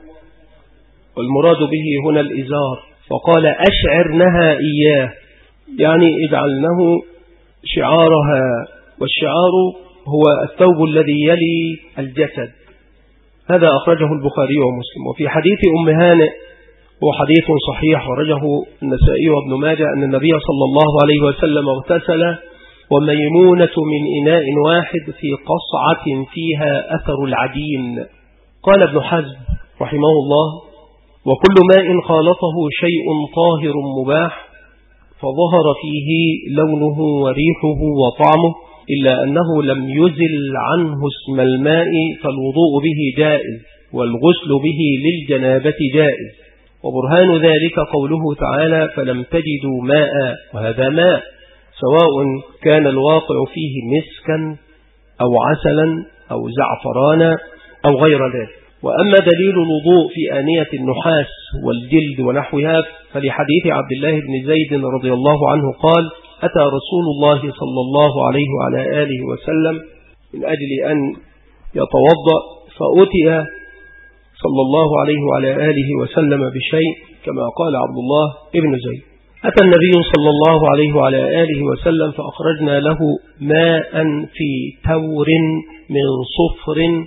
والمراد به هنا الإزار، فقال أشعرنها إياه، يعني اجعلنه شعارها، والشعار هو الثوب الذي يلي الجسد. هذا أخرجه البخاري ومسلم. وفي حديث أم هانئ هو حديث صحيح ورجه النسائي وابن ماجه أن النبي صلى الله عليه وسلم اغتسل وميمونة من إناء واحد في قصعة فيها أثر العجين. قال ابن حزم رحمه الله وكل ماء خالطه شيء طاهر مباح فظهر فيه لونه وريحه وطعمه إلا أنه لم يزل عنه اسم الماء فالوضوء به جائز والغسل به للجنابة جائز. وبرهان ذلك قوله تعالى فلم تجدوا ماء، وهذا ماء سواء كان الواقع فيه مسكا أو عسلا أو زعفرانا أو غير ذلك. وأما دليل الوضوء في آنية النحاس والجلد ونحوها فلحديث عبد الله بن زيد رضي الله عنه قال أتى رسول الله صلى الله عليه وعلى آله وسلم من أجل أن يتوضأ فأتي صلى الله عليه وعلى آله وسلم بشيء كما قال عبد الله بن زيد. أتى النبي صلى الله عليه وعلى آله وسلم فأخرجنا له ماء في تور من صفر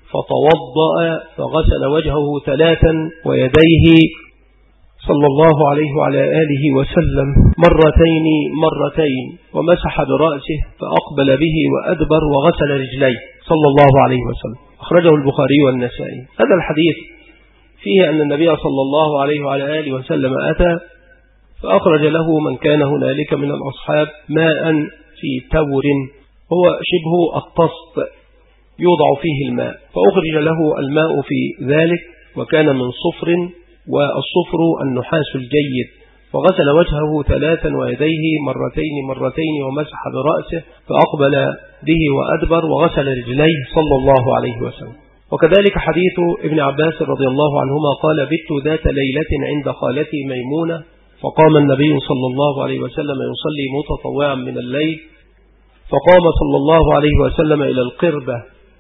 فتوضأ فغسل وجهه ثلاثا ويديه صلى الله عليه وعلى آله وسلم مرتين مرتين ومسح برأسه فأقبل به وأدبر وغسل رجليه صلى الله عليه وسلم. أخرجه البخاري والنسائي. هذا الحديث فيه أن النبي صلى الله عليه وعلى آله وسلم أتى فأخرج له من كان هنالك من الأصحاب ماء في تور هو شبه الطست يوضع فيه الماء، فأخرج له الماء في ذلك وكان من صفر، والصفر النحاس الجيد، فغسل وجهه ثلاثا ويديه مرتين مرتين ومسح برأسه فأقبل به وأدبر وغسل رجليه صلى الله عليه وسلم. وكذلك حديث ابن عباس رضي الله عنهما قال بت ذات ليلة عند خالتي ميمونة فقام النبي صلى الله عليه وسلم يصلي متطوعا من الليل فقام صلى الله عليه وسلم إلى القربة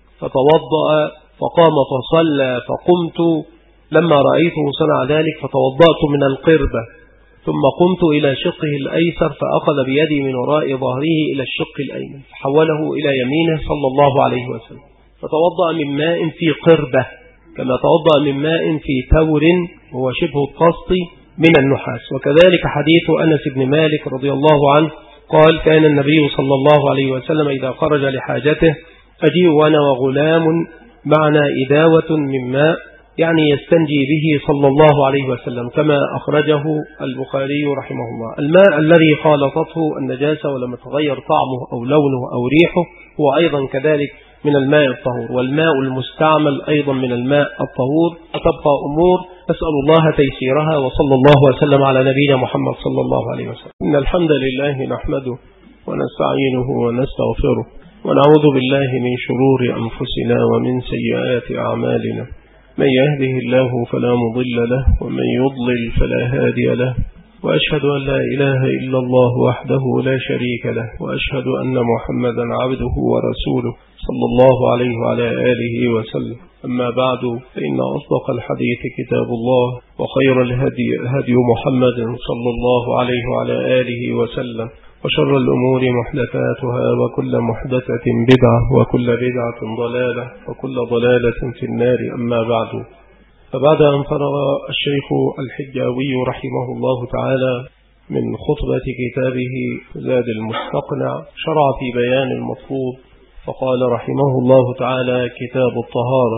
فتوضأ فقام فصلى فقمت لما رأيته صنع ذلك فتوضأت من القربة ثم قمت إلى شقه الأيسر فأخذ بيدي من وراء ظهره إلى الشق الأيمن فحوله إلى يمينه صلى الله عليه وسلم فتوضأ من ماء في قربة كما توضأ من ماء في تور وهو شبه الطست من النحاس. وكذلك حديث أنس بن مالك رضي الله عنه قال كان النبي صلى الله عليه وسلم إذا خرج لحاجته أجيء وأنا وغلام معنا إداوة من ماء يعني يستنجي به صلى الله عليه وسلم كما أخرجه البخاري رحمه الله. الماء الذي خالطته النجاسة ولم يتغير طعمه أو لونه أو ريحه هو أيضا كذلك من الماء الطهور، والماء المستعمل أيضا من الماء الطهور. أتبقى أمور أسأل الله تيسيرها وصلى الله وسلم على نبينا محمد صلى الله عليه وسلم. إن الحمد لله نحمده ونستعينه ونستغفره ونعوذ بالله من شرور أنفسنا ومن سيئات أعمالنا من يهده الله فلا مضل له ومن يضلل فلا هادي له، وأشهد أن لا إله إلا الله وحده لا شريك له، وأشهد أن محمدا عبده ورسوله صلى الله عليه وعلى آله وسلم. أما بعد، فإن أصدق الحديث كتاب الله، وخير الهدي هدي محمد صلى الله عليه وعلى آله وسلم، وشر الأمور محدثاتها، وكل محدثة بدعة، وكل بدعة ضلالة، وكل ضلالة في النار. أما بعد، فبعد أن فرغ الشيخ الحجاوي رحمه الله تعالى من خطبة كتابه زاد المستقنع، شرع في بيان المطلوب فقال رحمه الله تعالى: كتاب الطهارة.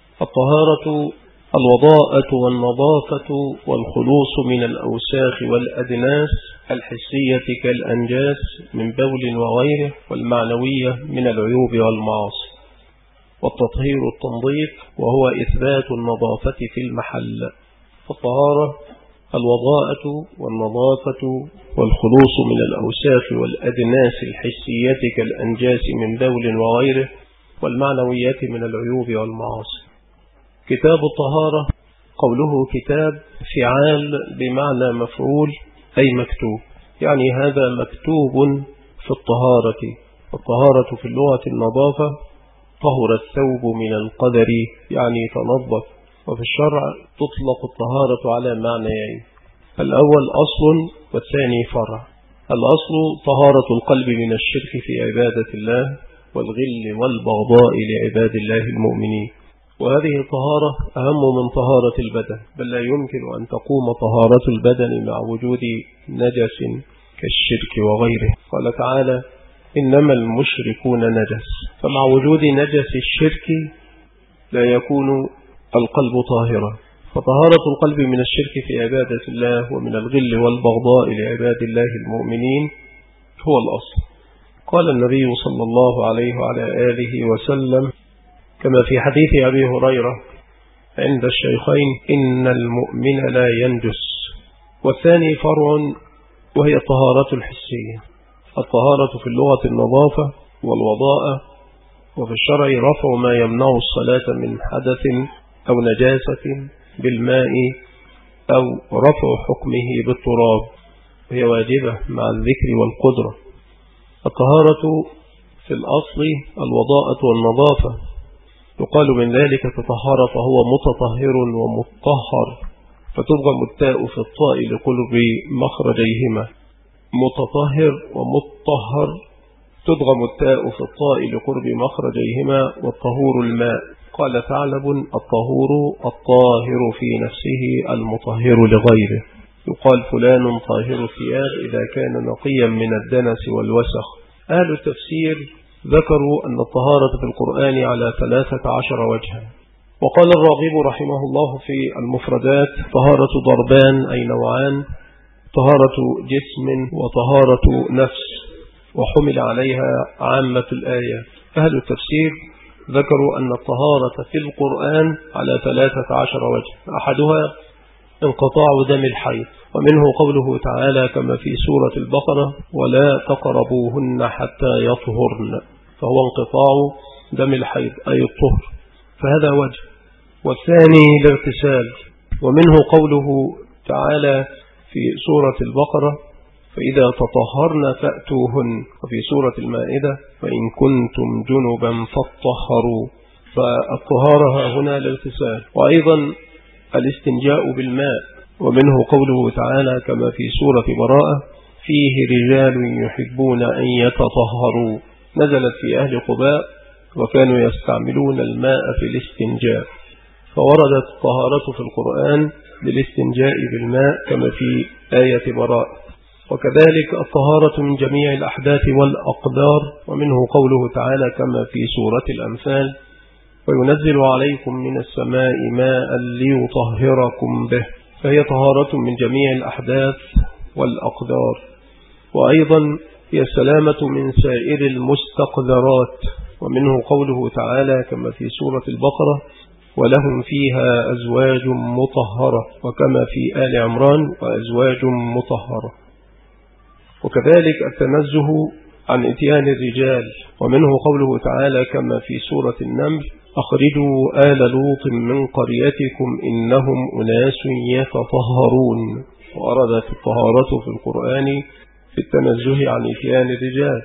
الطهارة الوضاءة والنظافة والخلوص من الأوساخ والأدناس الحسية كالأنجاس من بول وغيره، والمعنوية من العيوب والمعاصي. والتطهير التنظيف، وهو إثبات النظافة في المحل. فالطهارة الوضاءة والنظافة والخلوص من الأوساخ والأدناس الحسية كالأنجاس من بول وغيره، والمعنوية من العيوب والمعاصي. كتاب الطهارة، قوله كتاب فعال بمعنى مفعول، أي مكتوب، يعني هذا مكتوب في الطهارة. الطهارة في اللغة النظافة، طهر الثوب من القدر، يعني تنظف. وفي الشرع تطلق الطهارة على معنيين: الأول أصل، والثاني فرع. الأصل طهارة القلب من الشرك في عبادة الله والغل والبغضاء لعباد الله المؤمنين. وهذه الطهارة أهم من طهارة البدن، بل لا يمكن أن تقوم طهارة البدن مع وجود نجس كالشرك وغيره. قال تعالى: إنما المشركون نجس. فمع وجود نجس الشرك لا يكون القلب طاهرا. فطهارة القلب من الشرك في عبادة الله ومن الغل والبغضاء لعباد الله المؤمنين هو الأصل. قال النبي صلى الله عليه وعلى آله وسلم كما في حديث أبي هريرة عند الشيخين: إن المؤمن لا ينجس. والثاني فرع، وهي الطهارة الحسية. الطهارة في اللغة النظافة والوضاءة، وفي الشرع رفع ما يمنع الصلاة من حدث أو نجاسة بالماء، أو رفع حكمه بالتراب، وهي واجبة مع الذكر والقدرة. الطهارة في الأصل الوضاءة والنظافة. يقال من ذلك تطهر فهو متطهر ومطهر، فتضغم التاء في الطاء لقرب مخرجيهما. متطهر ومطهر، تضغم التاء في الطاء لقرب مخرجيهما. والطهور الماء. قال ثعلب: الطهور الطاهر في نفسه المطهر لغيره. يقال فلان طاهر الثياب إذا كان نقيا من الدنس والوسخ. أهل التفسير ذكروا أن الطهارة في القرآن على ثلاثة عشر وجها. وقال الراغب رحمه الله في المفردات: طهارة ضربان، أي نوعان: طهارة جسم وطهارة نفس، وحمل عليها عامة الآية. أهل التفسير ذكروا أن الطهارة في القرآن على ثلاثة عشر وجه. أحدها انقطاع دم الحيض، ومنه قوله تعالى كما في سورة البقرة: ولا تقربوهن حتى يطهرن، فهو انقطاع دم الحيض أي الطهر، فهذا وجه. والثاني الاغتسال، ومنه قوله تعالى في سورة البقرة: فإذا تطهرن فأتوهن، وفي سورة المائدة: وإن كنتم جنبا فاطهروا. فالطهارة هنا الاغتسال. وأيضا الاستنجاء بالماء، ومنه قوله تعالى كما في سورة براءة: فيه رجال يحبون أن يتطهروا، نزلت في أهل قباء وكانوا يستعملون الماء في الاستنجاء، فوردت الطهارة في القرآن للاستنجاء بالماء كما في آية براءة. وكذلك الطهارة من جميع الأحداث والأقدار، ومنه قوله تعالى كما في سورة الأنفال: وينزل عليكم من السماء ماء ليطهركم به، فهي طهارة من جميع الأحداث والأقدار. وأيضا هي السلامة من سائر المستقذرات، ومنه قوله تعالى كما في سورة البقرة: ولهم فيها أزواج مطهرة، وكما في آل عمران: وأزواج مطهرة. وكذلك التنزه عن إتيان الرجال، ومنه قوله تعالى كما في سورة النمل: أخرجوا آل لوط من قريتكم إنهم أناس يتطهرون. وردت الطهارة في القرآن في التنزه عن إتيان الرجال،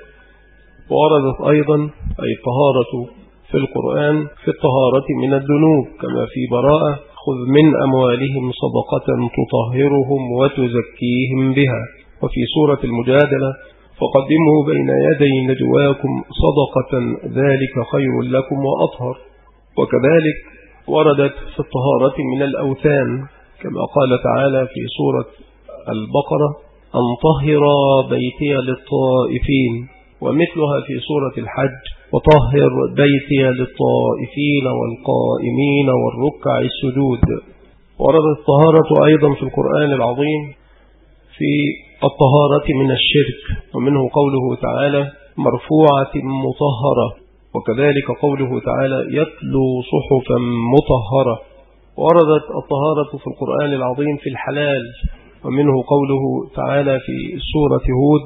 وردت أيضا أي الطهارة في القرآن في الطهارة من الذنوب، كما في براءة خذ من أموالهم صدقة تطهرهم وتزكيهم بها. وفي سورة المجادلة فقدموا بين يدي نجواكم صدقة ذلك خير لكم وأطهر. وكذلك وردت في الطهارة من الأوثان، كما قال تعالى في سورة البقرة أن طهر بيتي للطائفين، ومثلها في سورة الحج وطهر بيتي للطائفين والقائمين والركع السجود. وردت الطهارة أيضا في القرآن العظيم في الطهارة من الشرك، ومنه قوله تعالى مرفوعة مطهرة، وكذلك قوله تعالى يتلو صحفا مطهرة. وردت الطهارة في القرآن العظيم في الحلال، ومنه قوله تعالى في سورة هود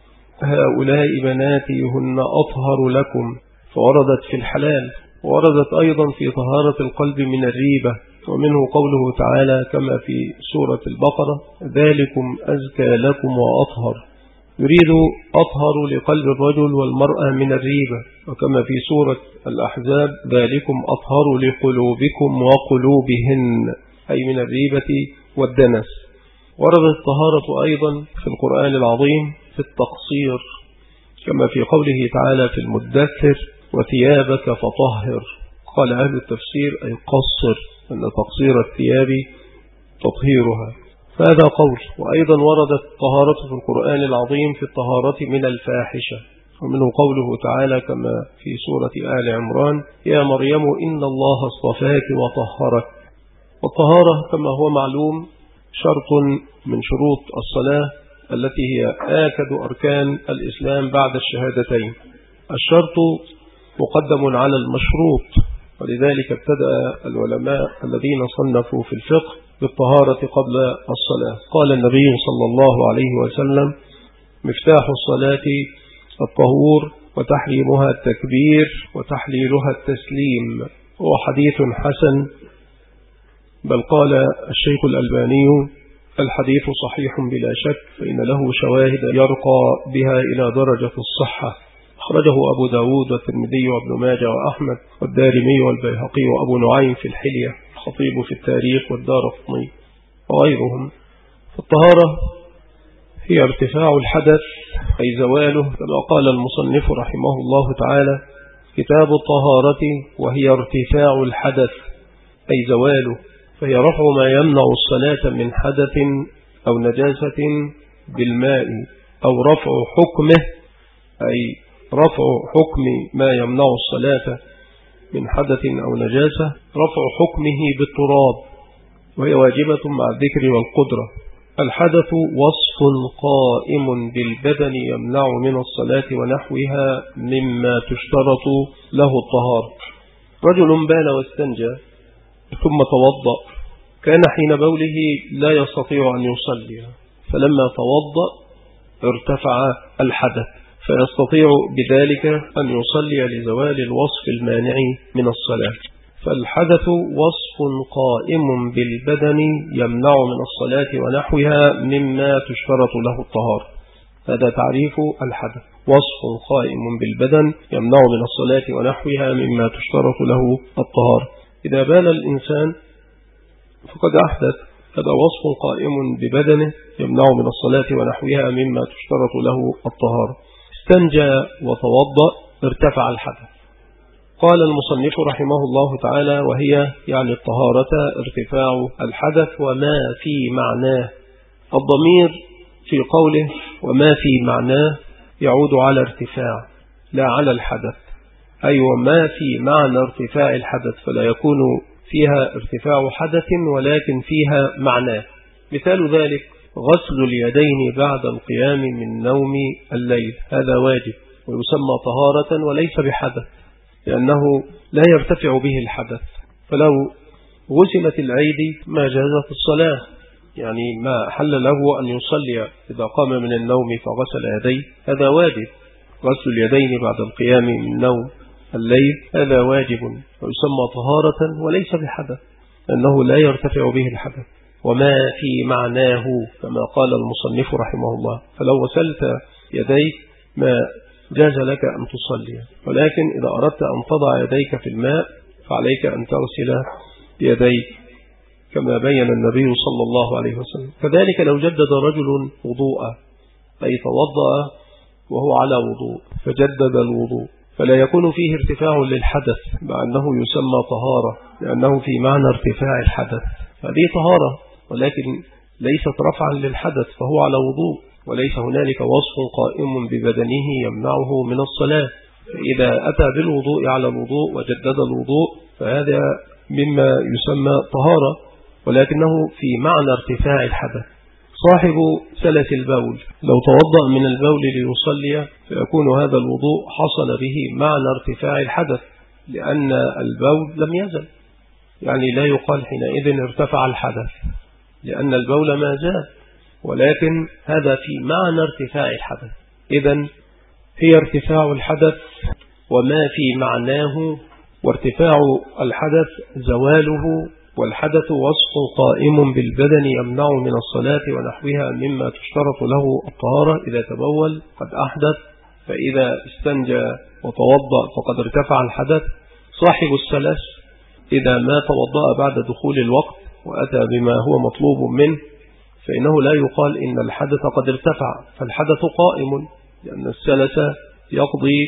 هؤلاء بناتي هن أطهر لكم، فوردت في الحلال. وردت أيضا في طهارة القلب من الريبة، ومنه قوله تعالى كما في سورة البقرة ذلكم أزكى لكم وأطهر، يريد أطهر لقلب الرجل والمرأة من الريبة، وكما في سورة الأحزاب ذلكم أطهر لقلوبكم وقلوبهن، أي من الريبة والدنس. وردت الطهارة أيضا في القرآن العظيم في التقصير، كما في قوله تعالى في المدثر وثيابك فطهر. قال أهل التفسير أي قصر، أن تقصير الثياب تطهيرها، فهذا قول. وأيضا وردت الطهارة في القرآن العظيم في الطهارة من الفاحشة، ومنه قوله تعالى كما في سورة آل عمران يا مريم إن الله اصطفاك وطهرك. والطهارة كما هو معلوم شرط من شروط الصلاة التي هي آكد أركان الإسلام بعد الشهادتين. الشرط مقدم على المشروط، ولذلك ابتدأ العلماء الذين صنفوا في الفقه بالطهارة قبل الصلاة. قال النبي صلى الله عليه وسلم مفتاح الصلاة الطهور وتحريمها التكبير وتحليلها التسليم. هو حديث حسن، بل قال الشيخ الألباني الحديث صحيح بلا شك، فإن له شواهد يرقى بها إلى درجة الصحة. أخرجه أبو داود والترمذي وابن ماجه وأحمد والدارمي والبيهقي وأبو نعيم في الحلية، الخطيب في التاريخ والدارقطني وغيرهم. فالطهارة هي ارتفاع الحدث أي زواله، كما قال المصنف رحمه الله تعالى كتاب الطهارة وهي ارتفاع الحدث أي زواله، فهي رفع ما يمنع الصلاة من حدث أو نجاسة بالماء، أو رفع حكمه أي رفع حكم ما يمنع الصلاة من حدث أو نجاسة، رفع حكمه بالتراب، وهي واجبة مع الذكر والقدرة. الحدث وصف قائم بالبدن يمنع من الصلاة ونحوها مما تشترط له الطهارة. رجل بال واستنجى ثم توضأ، كان حين بوله لا يستطيع أن يصلي، فلما توضأ ارتفع الحدث، فيستطيع بذلك أن يصلي لزوال الوصف المانع من الصلاة. فالحدث وصف قائم بالبدن يمنع من الصلاة ونحوها مما تشترط له الطهارة. هذا تعريف الحدث، وصف قائم بالبدن يمنع من الصلاة ونحوها مما تشترط له الطهارة. إذا بال الإنسان فقد أحدث، هذا وصف قائم ببدنه يمنع من الصلاة ونحوها مما تشترط له الطهارة. استنجى وتوضأ ارتفع الحدث. قال المصنف رحمه الله تعالى وهي يعني الطهارة ارتفاع الحدث وما في معناه. الضمير في قوله وما في معناه يعود على ارتفاع لا على الحدث، أي وما في معنى ارتفاع الحدث، فلا يكون فيها ارتفاع حدث ولكن فيها معناه. مثال ذلك غسل اليدين بعد القيام من نوم الليل، هذا واجب ويسمى طهارة وليس بحدث، لأنه لا يرتفع به الحدث. فلو غسلت الأيدي ما جازت الصلاة، يعني ما حل له أن يصلي إذا قام من النوم فغسل يديه، هذا واجب غسل اليدين بعد القيام من النوم. الليل هذا واجب ويسمى طهارة وليس بحدث، أنه لا يرتفع به الحدث. وما في معناه كما قال المصنف رحمه الله، فلو غسلت يديك ما جاز لك أن تصلي، ولكن إذا أردت أن تضع يديك في الماء فعليك أن تغسل يديك كما بين النبي صلى الله عليه وسلم. كذلك لو جدد رجل وضوءه، أي توضأ وهو على وضوء فجدد الوضوء، فلا يكون فيه ارتفاع للحدث مع أنه يسمى طهارة، لأنه في معنى ارتفاع الحدث. هذه طهارة ولكن ليست رفعا للحدث، فهو على وضوء وليس هنالك وصف قائم ببدنه يمنعه من الصلاة. فإذا أتى بالوضوء على الوضوء وجدد الوضوء فهذا مما يسمى طهارة، ولكنه في معنى ارتفاع الحدث. صاحب سلس البول لو توضأ من البول ليصلي فيكون هذا الوضوء حصل به معنى ارتفاع الحدث، لأن البول لم يزل، يعني لا يقال حينئذ ارتفع الحدث لأن البول ما زال، ولكن هذا في معنى ارتفاع الحدث. إذن هي ارتفاع الحدث وما في معناه، وارتفاع الحدث زواله، والحدث وصف قائم بالبدن يمنع من الصلاة ونحوها مما تشترط له الطهارة. إذا تبول قد أحدث، فإذا استنجى وتوضأ فقد ارتفع الحدث. صاحب السلس إذا ما توضأ بعد دخول الوقت وأتى بما هو مطلوب منه فإنه لا يقال إن الحدث قد ارتفع، فالحدث قائم، لأن السلس يقضي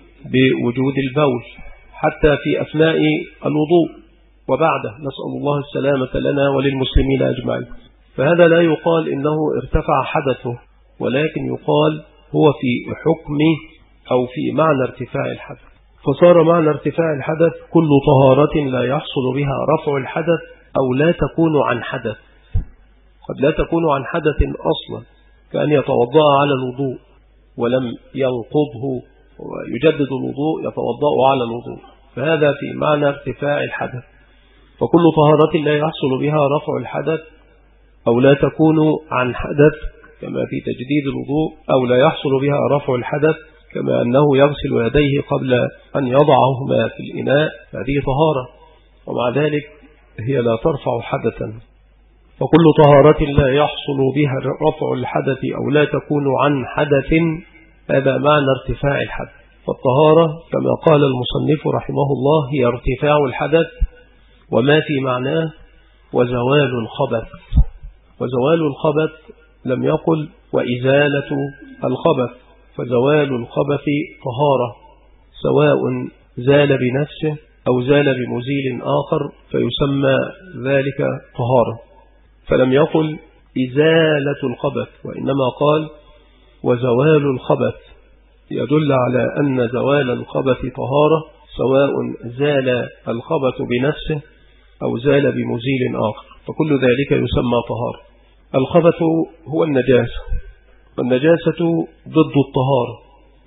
بوجود البول حتى في أثناء الوضوء وبعده، نسأل الله السلامة لنا وللمسلمين أجمعين. فهذا لا يقال إنه ارتفع حدثه، ولكن يقال هو في حكم أو في معنى ارتفاع الحدث. فصار معنى ارتفاع الحدث كل طهارة لا يحصل بها رفع الحدث أو لا تكون عن حدث. قد لا تكون عن حدث أصلا، كأن يتوضأ على الوضوء ولم ينقضه ويجدد الوضوء يتوضأ على الوضوء، فهذا في معنى ارتفاع الحدث. فكل طهارة لا يحصل بها رفع الحدث أو لا تكون عن حدث، كما في تجديد الوضوء، أو لا يحصل بها رفع الحدث كما أنه يغسل يديه قبل أن يضعهما في الإناء، هذه طهارة، ومع ذلك هي لا ترفع حدثا. وكل طهارة لا يحصل بها رفع الحدث أو لا تكون عن حدث، هذا معنى ارتفاع الحدث. فالطهارة كما قال المصنف رحمه الله هي ارتفاع الحدث وما في معناه وزوال الخبث. وزوال الخبث لم يقل وإزالة الخبث، فزوال الخبث طهارة، سواء زال بنفسه أو زال بمزيل آخر فيسمى ذلك طهارة. فلم يقل إزالة الخبث، وإنما قال وزوال الخبث، يدل على أن زوال الخبث طهارة، سواء زال الخبث بنفسه أو زال بمزيل آخر، فكل ذلك يسمى طهارة. الخبث هو النجاسة، والنجاسة ضد الطهارة،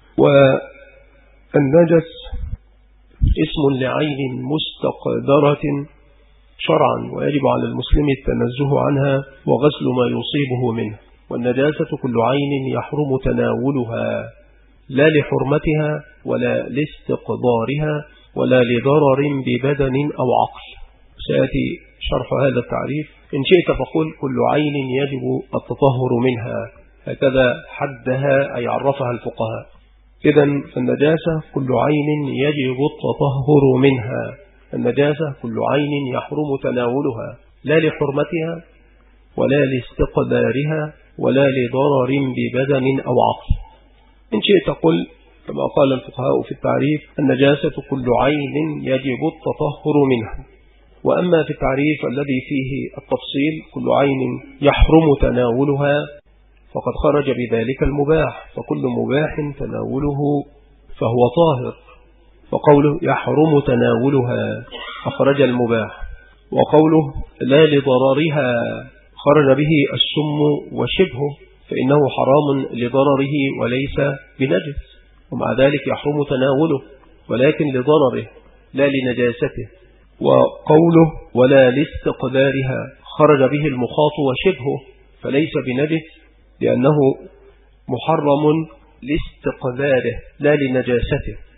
والنجس اسم لعين مستقدرة شرعا، ويجب على المسلم التنزه عنها وغسل ما يصيبه منه. والنجاسة كل عين يحرم تناولها، لا لحرمتها ولا لاستقدارها ولا لضرر ببدن أو عقل. سيأتي شرح هذا التعريف. إن شئت فقل كل عين يجب التطهر منها، هكذا حدها أي عرفها الفقهاء. إذن النجاسة كل عين يجب التطهر منها، النجاسة كل عين يحرم تناولها، لا لحرمتها ولا لاستقدارها ولا لضرر ببدن أو عقل. إن شئت قل كما قال الفقهاء في التعريف النجاسة كل عين يجب التطهر منها. وأما في التعريف الذي فيه التفصيل كل عين يحرم تناولها فقد خرج بذلك المباح، فكل مباح تناوله فهو طاهر، وقوله يحرم تناولها أخرج المباح، وقوله لا لضررها خرج به السم وشبهه، فإنه حرام لضرره وليس بنجس، ومع ذلك يحرم تناوله ولكن لضرره لا لنجاسته. وقوله ولا لاستقدارها خرج به المخاط وشبهه، فليس بنجس لأنه محرم لاستقداره لا لنجاسته.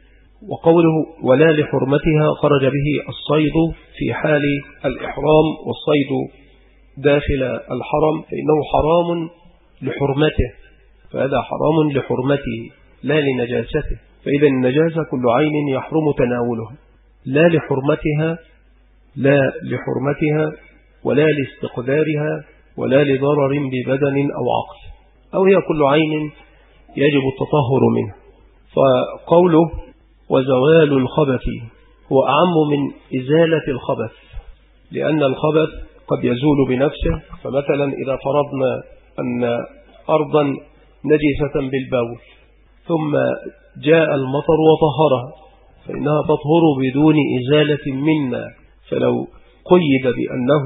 وقوله ولا لحرمتها خرج به الصيد في حال الإحرام، والصيد داخل الحرم فإنه حرام لحرمته، فهذا حرام لحرمته لا لنجاسته. فإذا النجاسة كل عين يحرم تناولها، لا لحرمتها لا لحرمتها ولا لاستقذارها ولا لضرر ببدن أو عقل، أو هي كل عين يجب التطهر منه. فقوله وزوال الخبث هو أعم من إزالة الخبث، لأن الخبث قد يزول بنفسه. فمثلا إذا فرضنا أن أرضا نجسة بالبول ثم جاء المطر وطهرها فإنها تطهر بدون إزالة منا، فلو قيد بأنه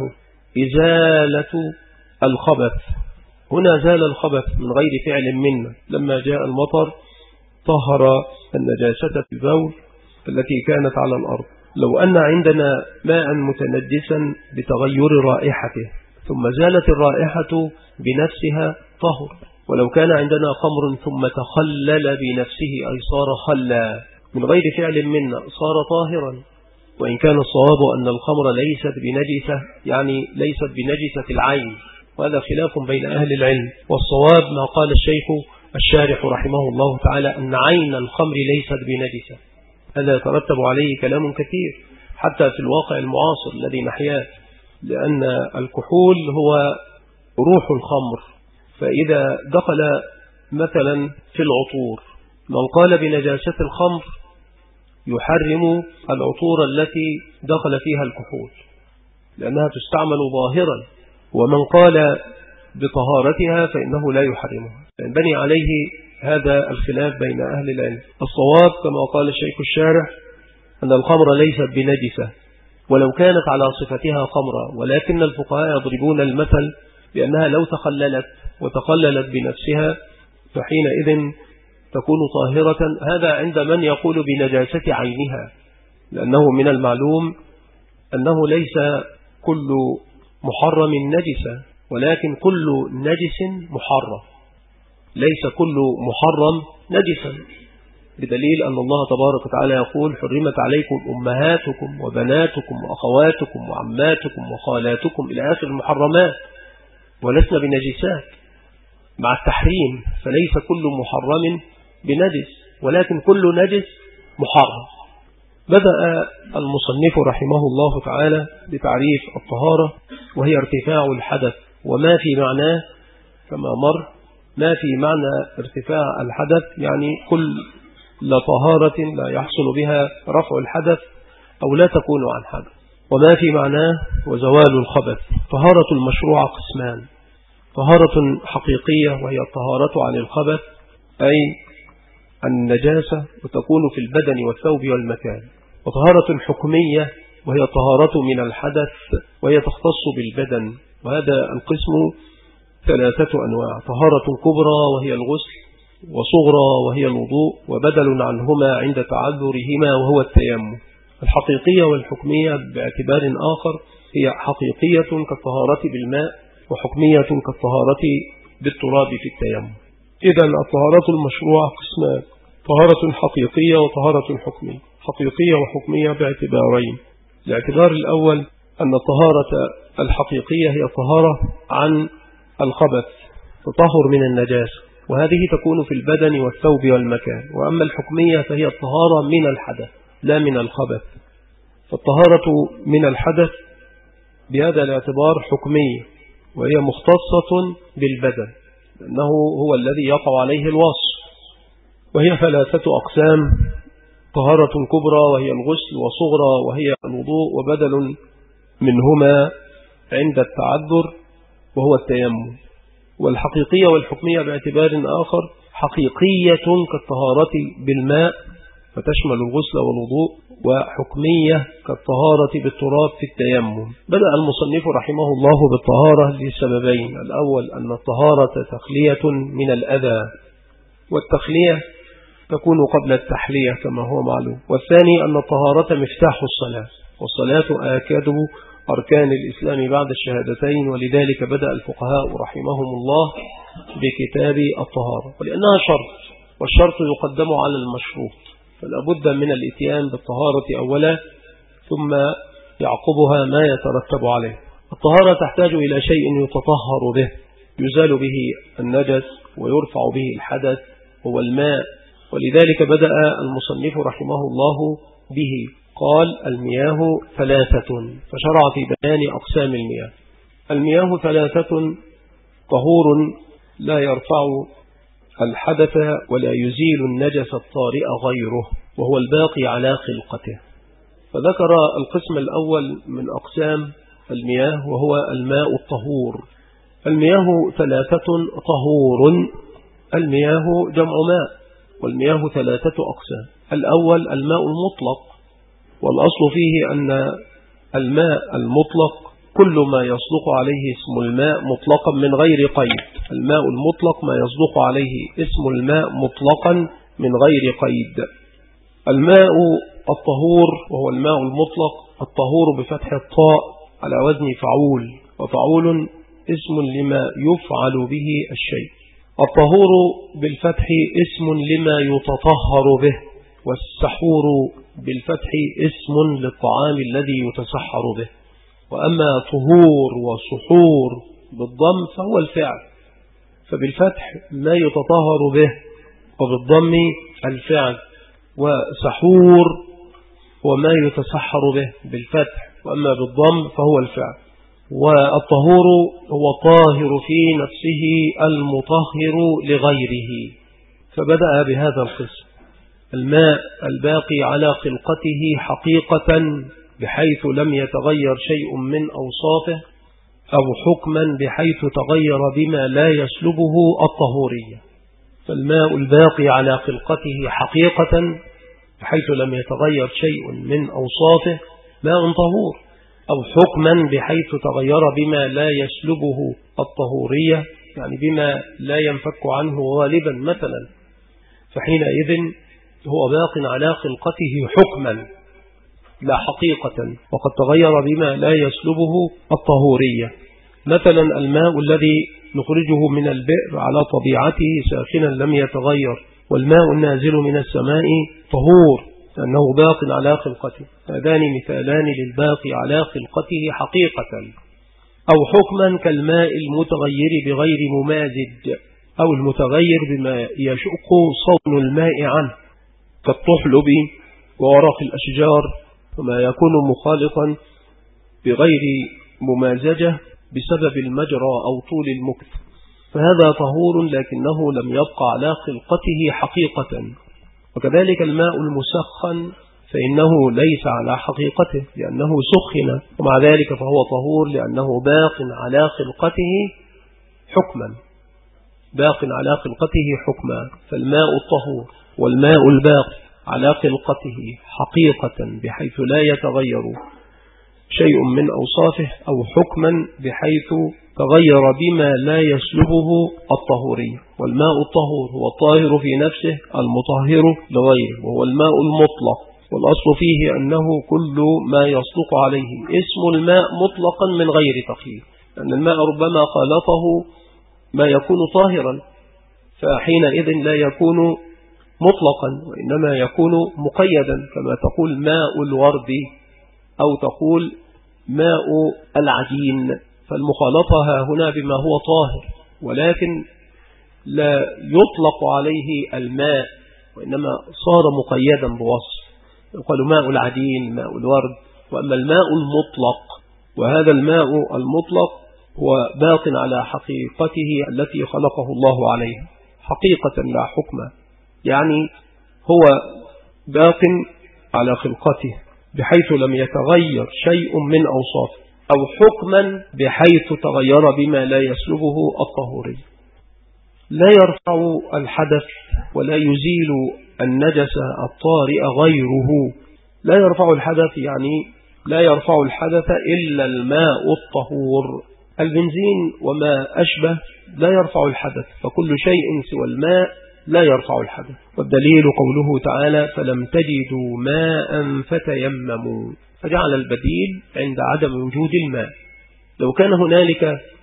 إزالة الخبث، هنا زال الخبث من غير فعل منا. لما جاء المطر طهر النجاسة في البول التي كانت على الأرض. لو أن عندنا ماء متنجسا بتغير رائحته ثم زالت الرائحة بنفسها طهر، ولو كان عندنا خمر ثم تخلل بنفسه أي صار خلا من غير فعل منا صار طاهرا. وإن كان الصواب أن الخمر ليست بنجسة، يعني ليست بنجسة العين، وهذا خلاف بين أهل العلم. والصواب ما قال الشيخ الشارح رحمه الله تعالى أن عين الخمر ليست بنجسة. هذا يترتب عليه كلام كثير حتى في الواقع المعاصر الذي نحياه، لأن الكحول هو روح الخمر، فإذا دخل مثلا في العطور من قال بنجاسة الخمر يحرم العطور التي دخل فيها الكحول لأنها تستعمل ظاهرا، ومن قال بطهارتها فإنه لا يحرمها. ينبني عليه هذا الخلاف بين أهل العلم. الصواب كما قال الشيخ الشارح أن الخمر ليست بنجسة ولو كانت على صفتها خمرة، ولكن الفقهاء يضربون المثل بأنها لو تخللت وتخللت بنفسها فحينئذ تكون طاهرة. هذا عند من يقول بنجاسة عينها، لأنه من المعلوم أنه ليس كل محرم نجسة، ولكن كل نجس محرم، ليس كل محرم نجسا، بدليل أن الله تبارك وتعالى يقول حرمت عليكم أمهاتكم وبناتكم وأخواتكم وعماتكم وخالاتكم إلى آخر المحرمات، ولسنا بنجسات مع التحريم، فليس كل محرم بنجس ولكن كل نجس محرم. بدأ المصنف رحمه الله تعالى بتعريف الطهارة، وهي ارتفاع الحدث وما في معناه كما مر. ما في معنى ارتفاع الحدث يعني كل لا طهارة لا يحصل بها رفع الحدث أو لا تكون عن حدث. وما في معناه وزوال الخبث. طهارة المشروع قسمان: طهارة حقيقية وهي الطهارة عن الخبث أي النجاسة وتكون في البدن والثوب والمكان، وطهارة حكمية وهي الطهارة من الحدث وهي تختص بالبدن، وهذا القسم ثلاثة أنواع: طهارة كبرى وهي الغسل، وصغرى وهي الوضوء، وبدل عنهما عند تعذرهما وهو التيمم. الحقيقية والحكمية باعتبار آخر هي حقيقية كالطهارة بالماء، وحكمية كالطهارة بالتراب في التيمم. إذن الطهارة المشروعة قسمان: طهارة حقيقية وطهارة حكمية. حقيقية وحكمية باعتبارين: الاعتبار الأول أن الطهارة الحقيقية هي الطهارة عن الخبث، تطهر من النجاسة، وهذه تكون في البدن والثوب والمكان. وأما الحكمية فهي الطهارة من الحدث لا من الخبث. فالطهارة من الحدث بهذا الاعتبار حكمية، وهي مختصة بالبدن لأنه هو الذي يقع عليه الوصف. وهي ثلاثة أقسام: طهارة كبرى وهي الغسل، وصغرى وهي الوضوء، وبدل منهما عند التعذر وهو التيمم. والحقيقية والحكمية باعتبار آخر: حقيقية كالطهارة بالماء فتشمل الغسل والوضوء، وحكمية كالطهارة بالتراب في التيمم. بدأ المصنف رحمه الله بالطهارة لسببين: الأول أن الطهارة تخلية من الأذى، والتخلية تكون قبل التحلية كما هو معلوم. والثاني أن الطهارة مفتاح الصلاة، والصلاة آكد أركان الإسلام بعد الشهادتين، ولذلك بدأ الفقهاء رحمهم الله بكتاب الطهارة، ولأنها شرط، والشرط يقدم على المشروط. فلا بد من الاتيان بالطهارة أولا ثم يعقبها ما يترتب عليه. الطهارة تحتاج إلى شيء يتطهر به يزال به النجس ويرفع به الحدث هو الماء، ولذلك بدأ المصنف رحمه الله به قال المياه ثلاثة، فشرع في بيان أقسام المياه. المياه ثلاثة: طهور لا يرفع الحدث ولا يزيل النجس الطارئ غيره، وهو الباقي على خلقته. فذكر القسم الأول من أقسام المياه وهو الماء الطهور. المياه ثلاثة طهور. المياه جمع ماء، والمياه ثلاثة أقسام. الأول الماء المطلق، والأصل فيه أن الماء المطلق كل ما يصدق عليه اسم الماء مطلقا من غير قيد. الماء المطلق ما يصدق عليه اسم الماء مطلقا من غير قيد. الماء الطهور وهو الماء المطلق، الطهور بفتح الطاء على وزن فعول، وفعول اسم لما يفعل به الشيء. الطهور بالفتح اسم لما يتطهر به، والسحور بالفتح اسم للطعام الذي يتسحر به. وأما طهور وسحور بالضم فهو الفعل، فبالفتح ما يتطهر به، وبالضم الفعل. وسحور وما يتسحر به بالفتح، وأما بالضم فهو الفعل. والطهور هو طاهر في نفسه المطهر لغيره. فبدأ بهذا القسم: الماء الباقي على خلقته حقيقة بحيث لم يتغير شيء من أوصافه، أو حكما بحيث تغير بما لا يسلبه الطهورية. فالماء الباقي على خلقته حقيقة بحيث لم يتغير شيء من أوصافه ماء طهور، أو حكما بحيث تغير بما لا يسلبه الطهورية، يعني بما لا ينفك عنه غالبا مثلا، فحينئذ هو باق على خلقته حكما لا حقيقة، وقد تغير بما لا يسلبه الطهورية. مثلا الماء الذي نخرجه من البئر على طبيعته ساخنا لم يتغير، والماء النازل من السماء طهور لأنه باق على خلقته. هذان مثالان للباقي على خلقته حقيقة. أو حكما كالماء المتغير بغير ممازج، أو المتغير بما يشق صون الماء عنه كالطحلب وورق الأشجار، وما يكون مخالطا بغير ممازجة بسبب المجرى أو طول المكث، فهذا طهور لكنه لم يبقى على خلقته حقيقة. وكذلك الماء المسخن فإنه ليس على حقيقته لأنه سخن، ومع ذلك فهو طهور لأنه باق على خلقته حكما، باق على خلقته حكما. فالماء الطهور والماء الباقي على خلقته حقيقة بحيث لا يتغير شيء من أوصافه، أو حكما بحيث تغير بما لا يسلبه الطهورية. والماء الطهور هو الطاهر في نفسه المطهر لغيره، وهو الماء المطلق، والأصل فيه أنه كل ما يصدق عليه اسم الماء مطلقا من غير تقييد، لأن الماء ربما خالطه ما يكون طاهرا، فحينئذ لا يكون مطلقا وإنما يكون مقيدا، كما تقول ماء الورد أو تقول ماء العجين. فالمخالطة هنا بما هو طاهر، ولكن لا يطلق عليه الماء وإنما صار مقيدا بوصف، يقال ماء العجين ماء الورد. وأما الماء المطلق، وهذا الماء المطلق هو باق على حقيقته التي خلقه الله عليها حقيقة لا حكما، يعني هو باق على خلقته بحيث لم يتغير شيء من أوصافه، أو حكما بحيث تغير بما لا يسلبه الطهوري. لا يرفع الحدث ولا يزيل النجس الطارئ غيره. لا يرفع الحدث يعني لا يرفع الحدث إلا الماء الطهور. البنزين وما أشبه لا يرفع الحدث، فكل شيء سوى الماء لا يرفع الحدث. والدليل قوله تعالى: فلم تجدوا ماء فتيمموا، فجعل البديل عند عدم وجود الماء. لو كان هنالك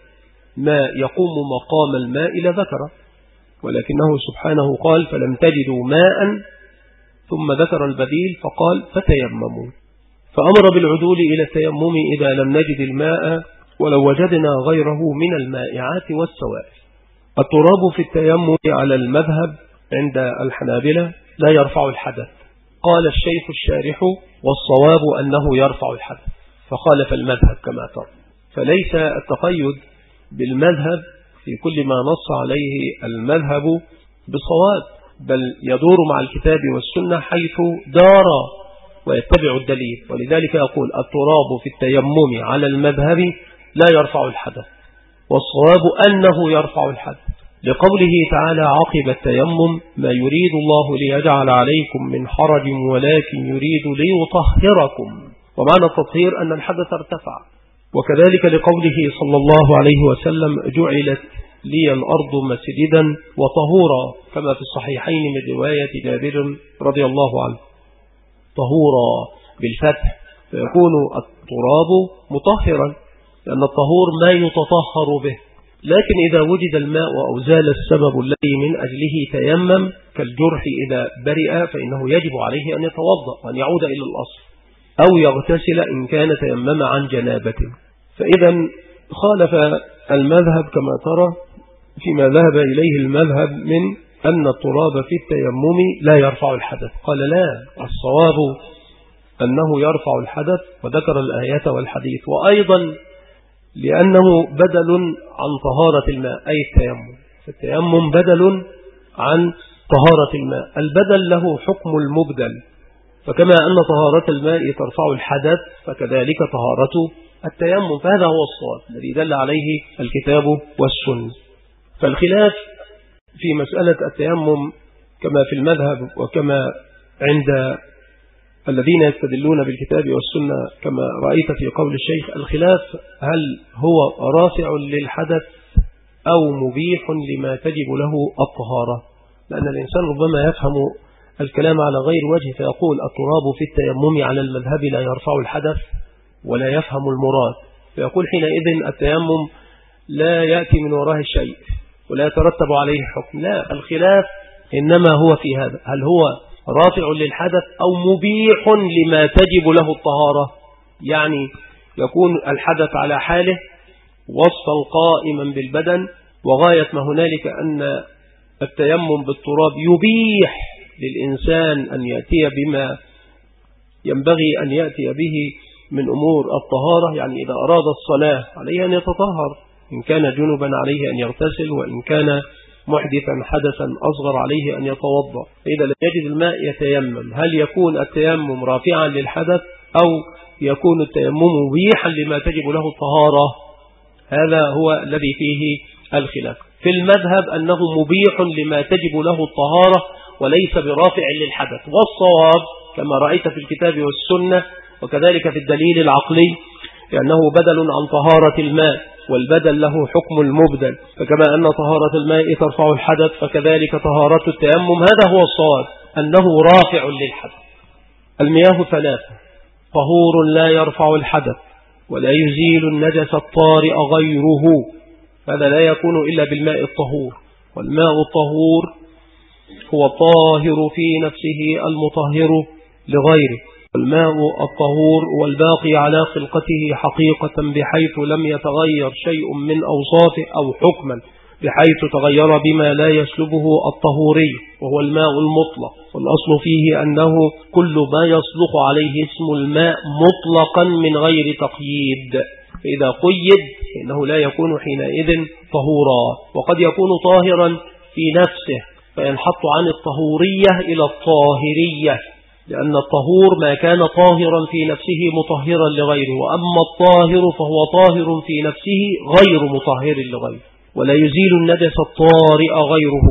ما يقوم مقام الماء لذكر، ولكنه سبحانه قال: فلم تجدوا ماء ثم ذكر البديل فقال فتيمموا، فأمر بالعدول إلى التيمم إذا لم نجد الماء ولو وجدنا غيره من المائعات والسوائل. التراب في التيمم على المذهب عند الحنابلة لا يرفع الحدث. قال الشيخ الشارح والصواب أنه يرفع الحدث، فخالف المذهب كما ترى. فليس التقيد بالمذهب في كل ما نص عليه المذهب بصواب، بل يدور مع الكتاب والسنة حيث دار ويتبع الدليل. ولذلك يقول التراب في التيمم على المذهب لا يرفع الحدث، والصواب أنه يرفع الحدث، لقوله تعالى عقب التيمم ما يريد الله ليجعل عليكم من حرج ولكن يريد ليطهركم، ومعنى التطهير أن الحدث ارتفع. وكذلك لقوله صلى الله عليه وسلم جعلت لي الأرض مسجدا وطهورا، كما في الصحيحين من رواية جابر رضي الله عنه، طهورا بالفتح، فيكون التراب مطهرا، لأن الطهور ما يتطهر به. لكن إذا وجد الماء أو زال السبب الذي من أجله تيمم كالجرح إذا برئ فإنه يجب عليه أن يتوضأ وأن يعود إلى الأصل، أو يغتسل إن كان تيمم عن جنابة. فإذا خالف المذهب كما ترى فيما ذهب إليه المذهب من أن التراب في التيمم لا يرفع الحدث. قال لا، الصواب أنه يرفع الحدث، وذكر الآيات والحديث. وأيضا لأنه بدل عن طهارة الماء، أي التيمم، فالتيمم بدل عن طهارة الماء، البدل له حكم المبدل، فكما أن طهارة الماء ترفع الحدث فكذلك طهارة التيمم، فهذا هو الصواب الذي دل عليه الكتاب والسنة. فالخلاف في مسألة التيمم كما في المذهب وكما عند الذين يستدلون بالكتاب والسنة كما رأيت في قول الشيخ، الخلاف هل هو رافع للحدث أو مبيح لما تجب له الطهارة، لأن الإنسان ربما يفهم الكلام على غير وجه فيقول التراب في التيمم على المذهب لا يرفع الحدث ولا يفهم المراد، فيقول حينئذ التيمم لا يأتي من وراه الشيء ولا يترتب عليه حكم. لا، الخلاف إنما هو في هذا، هل هو رافع للحدث أو مبيح لما تجب له الطهارة، يعني يكون الحدث على حاله وصفا قائما بالبدن، وغاية ما هنالك أن التيمم بالتراب يبيح للإنسان أن يأتي بما ينبغي أن يأتي به من أمور الطهارة، يعني إذا أراد الصلاة عليه أن يتطهر، إن كان جنبا عليه أن يغتسل، وإن كان محدثا حدثا أصغر عليه أن يتوضأ. إذا لم يجد الماء يتيمم، هل يكون التيمم رافعا للحدث أو يكون التيمم مبيحا لما تجب له الطهارة؟ هذا هو الذي فيه الخلاف. في المذهب أنه مبيح لما تجب له الطهارة وليس برافع للحدث، والصواب كما رأيت في الكتاب والسنة وكذلك في الدليل العقلي لأنه بدل عن طهارة الماء، والبدل له حكم المبدل، فكما أن طهارة الماء ترفع الحدث فكذلك طهارة التيمم، هذا هو الصواب أنه رافع للحدث. المياه ثلاثة: طهور لا يرفع الحدث، ولا يزيل النجس الطارئ غيره، هذا لا يكون إلا بالماء الطهور، والماء الطهور هو الطاهر في نفسه المطهر لغيره، الماء الطهور والباقي على خلقته حقيقة بحيث لم يتغير شيء من أوصافه، أو حكما بحيث تغير بما لا يسلبه الطهوري، وهو الماء المطلق. والأصل فيه أنه كل ما يصلح عليه اسم الماء مطلقا من غير تقييد، فإذا قيد فإنه لا يكون حينئذ طهورا، وقد يكون طاهرا في نفسه فينحط عن الطهورية إلى الطاهرية، لأن الطهور ما كان طاهرا في نفسه مطهرا لغيره، وأما الطاهر فهو طاهر في نفسه غير مطهر لغيره. ولا يزيل النجس الطارئ غيره،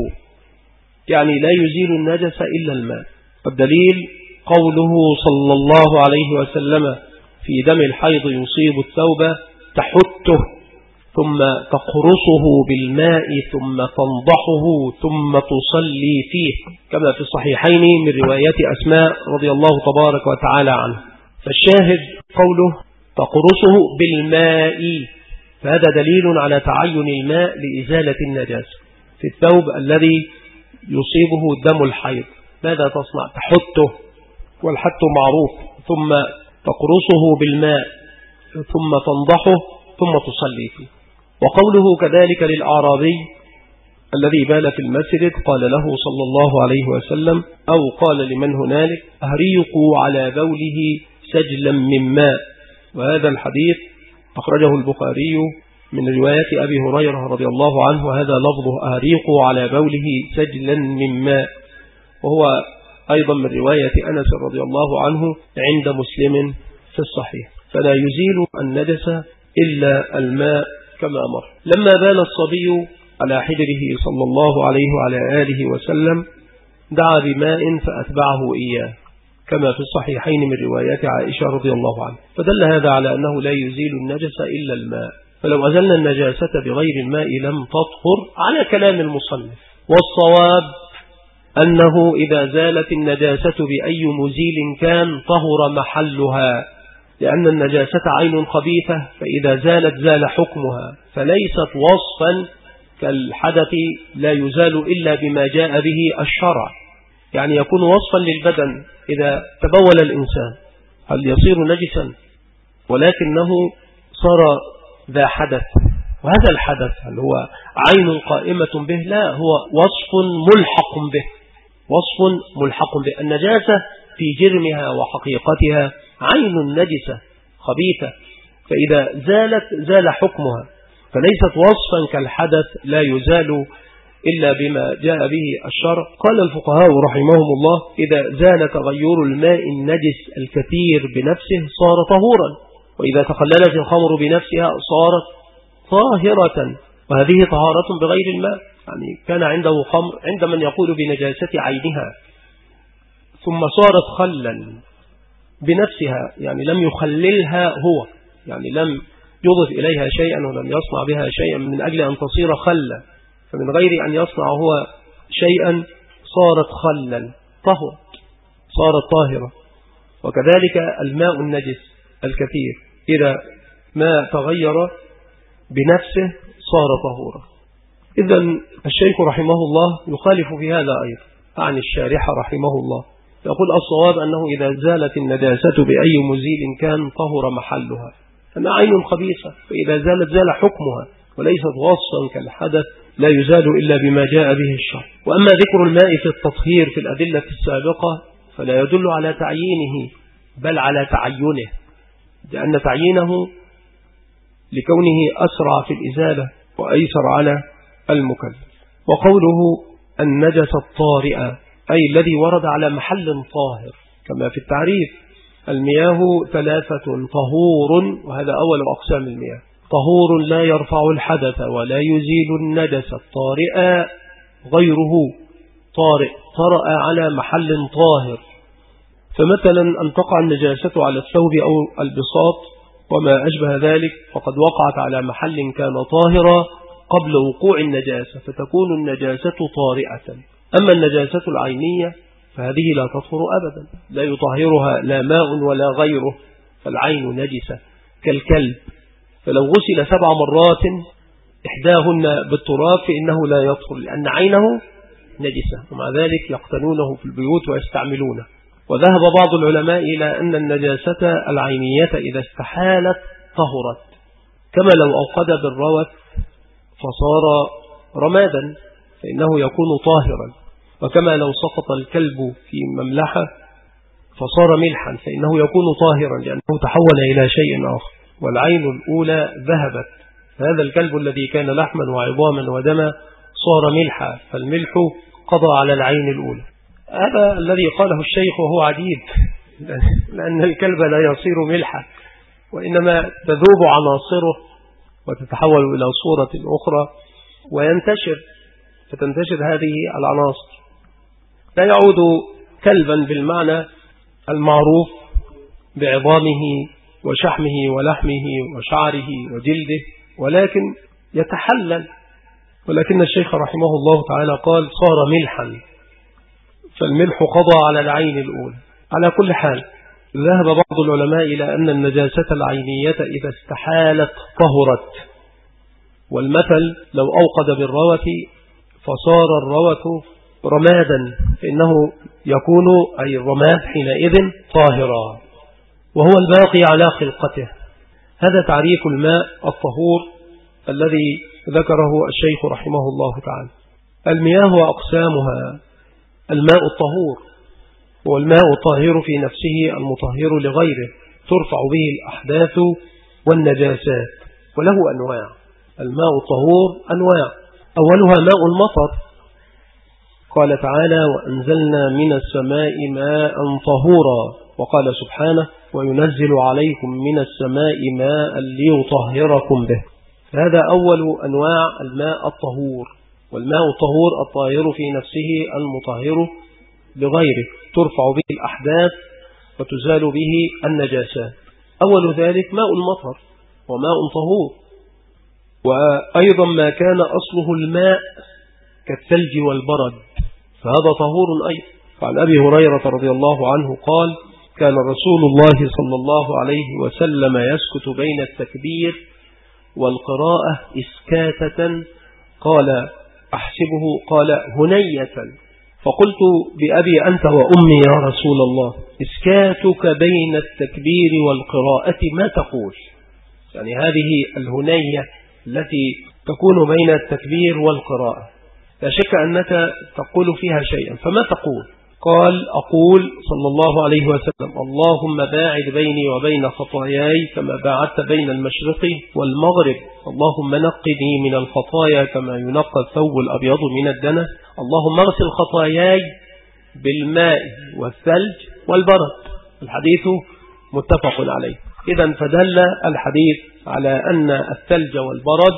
يعني لا يزيل النجس إلا الماء. والدليل قوله صلى الله عليه وسلم في دم الحيض يصيب الثوب تحته ثم تقرصه بالماء ثم تنضحه ثم تصلي فيه، كما في الصحيحين من رواية أسماء رضي الله تبارك وتعالى عنه. فالشاهد قوله تقرصه بالماء، فهذا دليل على تعين الماء لإزالة النجاسة في الثوب الذي يصيبه دم الحيض، ماذا تصنع؟ تحته، والحت معروف، ثم تقرصه بالماء، ثم تنضحه، ثم تصلي فيه. وقوله كذلك للأعرابي الذي بال في المسجد قال له صلى الله عليه وسلم أو قال لمن هنالك أهريقوا على بوله سجلا من ماء. وهذا الحديث أخرجه البخاري من رواية أبي هريرة رضي الله عنه، وهذا لفظه أهريقوا على بوله سجلا من ماء، وهو أيضا من رواية أنس رضي الله عنه عند مسلم في الصحيح. فلا يزيل النجس إلا الماء كما مر. لما بال الصبي على حجره صلى الله عليه وعلى آله وسلم دعا بماء فأتبعه إياه، كما في الصحيحين من روايات عائشة رضي الله عنها. فدل هذا على أنه لا يزيل النجس إلا الماء، فلو أزلنا النجاسة بغير الماء لم تطهر على كلام المصنف. والصواب أنه إذا زالت النجاسة بأي مزيل كان طهر محلها، لأن النجاسة عين خبيثة، فإذا زالت زال حكمها، فليست وصفا كالحدث لا يزال إلا بما جاء به الشرع. يعني يكون وصفا للبدن، إذا تبول الإنسان هل يصير نجسا؟ ولكنه صار ذا حدث، وهذا الحدث هل هو عين قائمة به؟ لا، هو وصف ملحق به، وصف ملحق به. النجاسة في جرمها وحقيقتها عين نجسة خبيثة، فإذا زالت زال حكمها، فليست وصفا كالحدث لا يزال إلا بما جاء به الشرع. قال الفقهاء رحمهم الله إذا زال تغير الماء النجس الكثير بنفسه صار طهورا، وإذا تخللت الخمر بنفسها صارت طاهرة، وهذه طهارة بغير الماء. يعني كان عنده خمر عند من يقول بنجاسة عينها، ثم صارت خلا بنفسها، يعني لم يخللها هو، يعني لم يضف إليها شيئا ولم يصنع بها شيئا من أجل أن تصير خلا، فمن غير أن يصنع هو شيئا صارت خلا طهر، صارت طاهرة. وكذلك الماء النجس الكثير إذا ما تغير بنفسه صار طهورا. إذن الشيخ رحمه الله يخالف في هذا أيضا عن الشارح رحمه الله، يقول الصواب أنه إذا زالت النجاسة بأي مزيل كان طهر محلها، أنها عين خبيثة، فإذا زالت زال حكمها، وليست وصفا كالحدث لا يزال إلا بما جاء به الشرع. وأما ذكر الماء في التطهير في الأدلة السابقة فلا يدل على تعيينه بل على تعينه، لأن تعيينه لكونه أسرع في الإزالة وأيسر على المكلف. وقوله النجس الطارئ أي الذي ورد على محل طاهر، كما في التعريف المياه ثلاثة طهور، وهذا أول أقسام المياه، طهور لا يرفع الحدث ولا يزيل النجس، الطارئ غيره طارئ طرأ على محل طاهر. فمثلا أن تقع النجاسة على الثوب أو البساط وما أشبه ذلك فقد وقعت على محل كان طاهرا قبل وقوع النجاسة، فتكون النجاسة طارئة. أما النجاسة العينية فهذه لا تطهر أبدا، لا يطهرها لا ماء ولا غيره، فالعين نجسة كالكلب، فلو غسل سبع مرات إحداهن بالتراب فإنه لا يطهر لأن عينه نجسة، ومع ذلك يقتنونه في البيوت ويستعملونه. وذهب بعض العلماء إلى أن النجاسة العينية إذا استحالت طهرت، كما لو أوقد بالروث فصار رمادا فإنه يكون طاهرا، وكما لو سقط الكلب في مملحة فصار ملحا فإنه يكون طاهرا لأنه تحول إلى شيء آخر. والعين الأولى ذهبت، هذا الكلب الذي كان لحما وعظاما ودما صار ملحا، فالملح قضى على العين الأولى. هذا الذي قاله الشيخ وهو عديد، لأن الكلب لا يصير ملحا، وإنما تذوب عناصره وتتحول إلى صورة أخرى وينتشر، فتنتشر هذه العناصر، لا يعود كلبا بالمعنى المعروف بعظامه وشحمه ولحمه وشعره وجلده، ولكن يتحلل. ولكن الشيخ رحمه الله تعالى قال صار ملحا، فالملح قضى على العين الأولى. على كل حال ذهب بعض العلماء إلى أن النجاسة العينية إذا استحالت طهرت. والمثل لو أوقد بالروث فصار الروث رمادا فإنه يكون أي الرماد حينئذ طاهرا وهو الباقي على خلقته. هذا تعريف الماء الطهور الذي ذكره الشيخ رحمه الله تعالى. المياه وأقسامها: الماء الطهور هو الماء الطاهر في نفسه المطهر لغيره، ترفع به الأحداث والنجاسات، وله أنواع. الماء الطهور أنواع، أولها ماء المطر، قال تعالى: وأنزلنا من السماء ماء طهورا، وقال سبحانه: وينزل عليكم من السماء ماء ليطهركم به. هذا أول أنواع الماء الطهور. والماء الطهور الطاهر في نفسه المطهر لغيره، ترفع به الأحداث وتزال به النجاسات. أول ذلك ماء المطر وماء طهور. وأيضا ما كان أصله الماء كالثلج والبرد فهذا طهور أيضا. فعن أبي هريرة رضي الله عنه قال: كان رسول الله صلى الله عليه وسلم يسكت بين التكبير والقراءة إسكاتة، قال أحسبه قال هنية، فقلت بأبي أنت وأمي يا رسول الله، إسكاتك بين التكبير والقراءة ما تقول؟ يعني هذه الهنية التي تكون بين التكبير والقراءة لا شك أنك تقول فيها شيئا، فما تقول؟ قال: أقول صلى الله عليه وسلم: اللهم باعد بيني وبين خطاياي كما باعدت بين المشرق والمغرب، اللهم نقني من الخطايا كما ينقى الثوب الأبيض من الدنس، اللهم اغسل خطاياي بالماء والثلج والبرد. الحديث متفق عليه. إذن فدل الحديث على أن الثلج والبرد،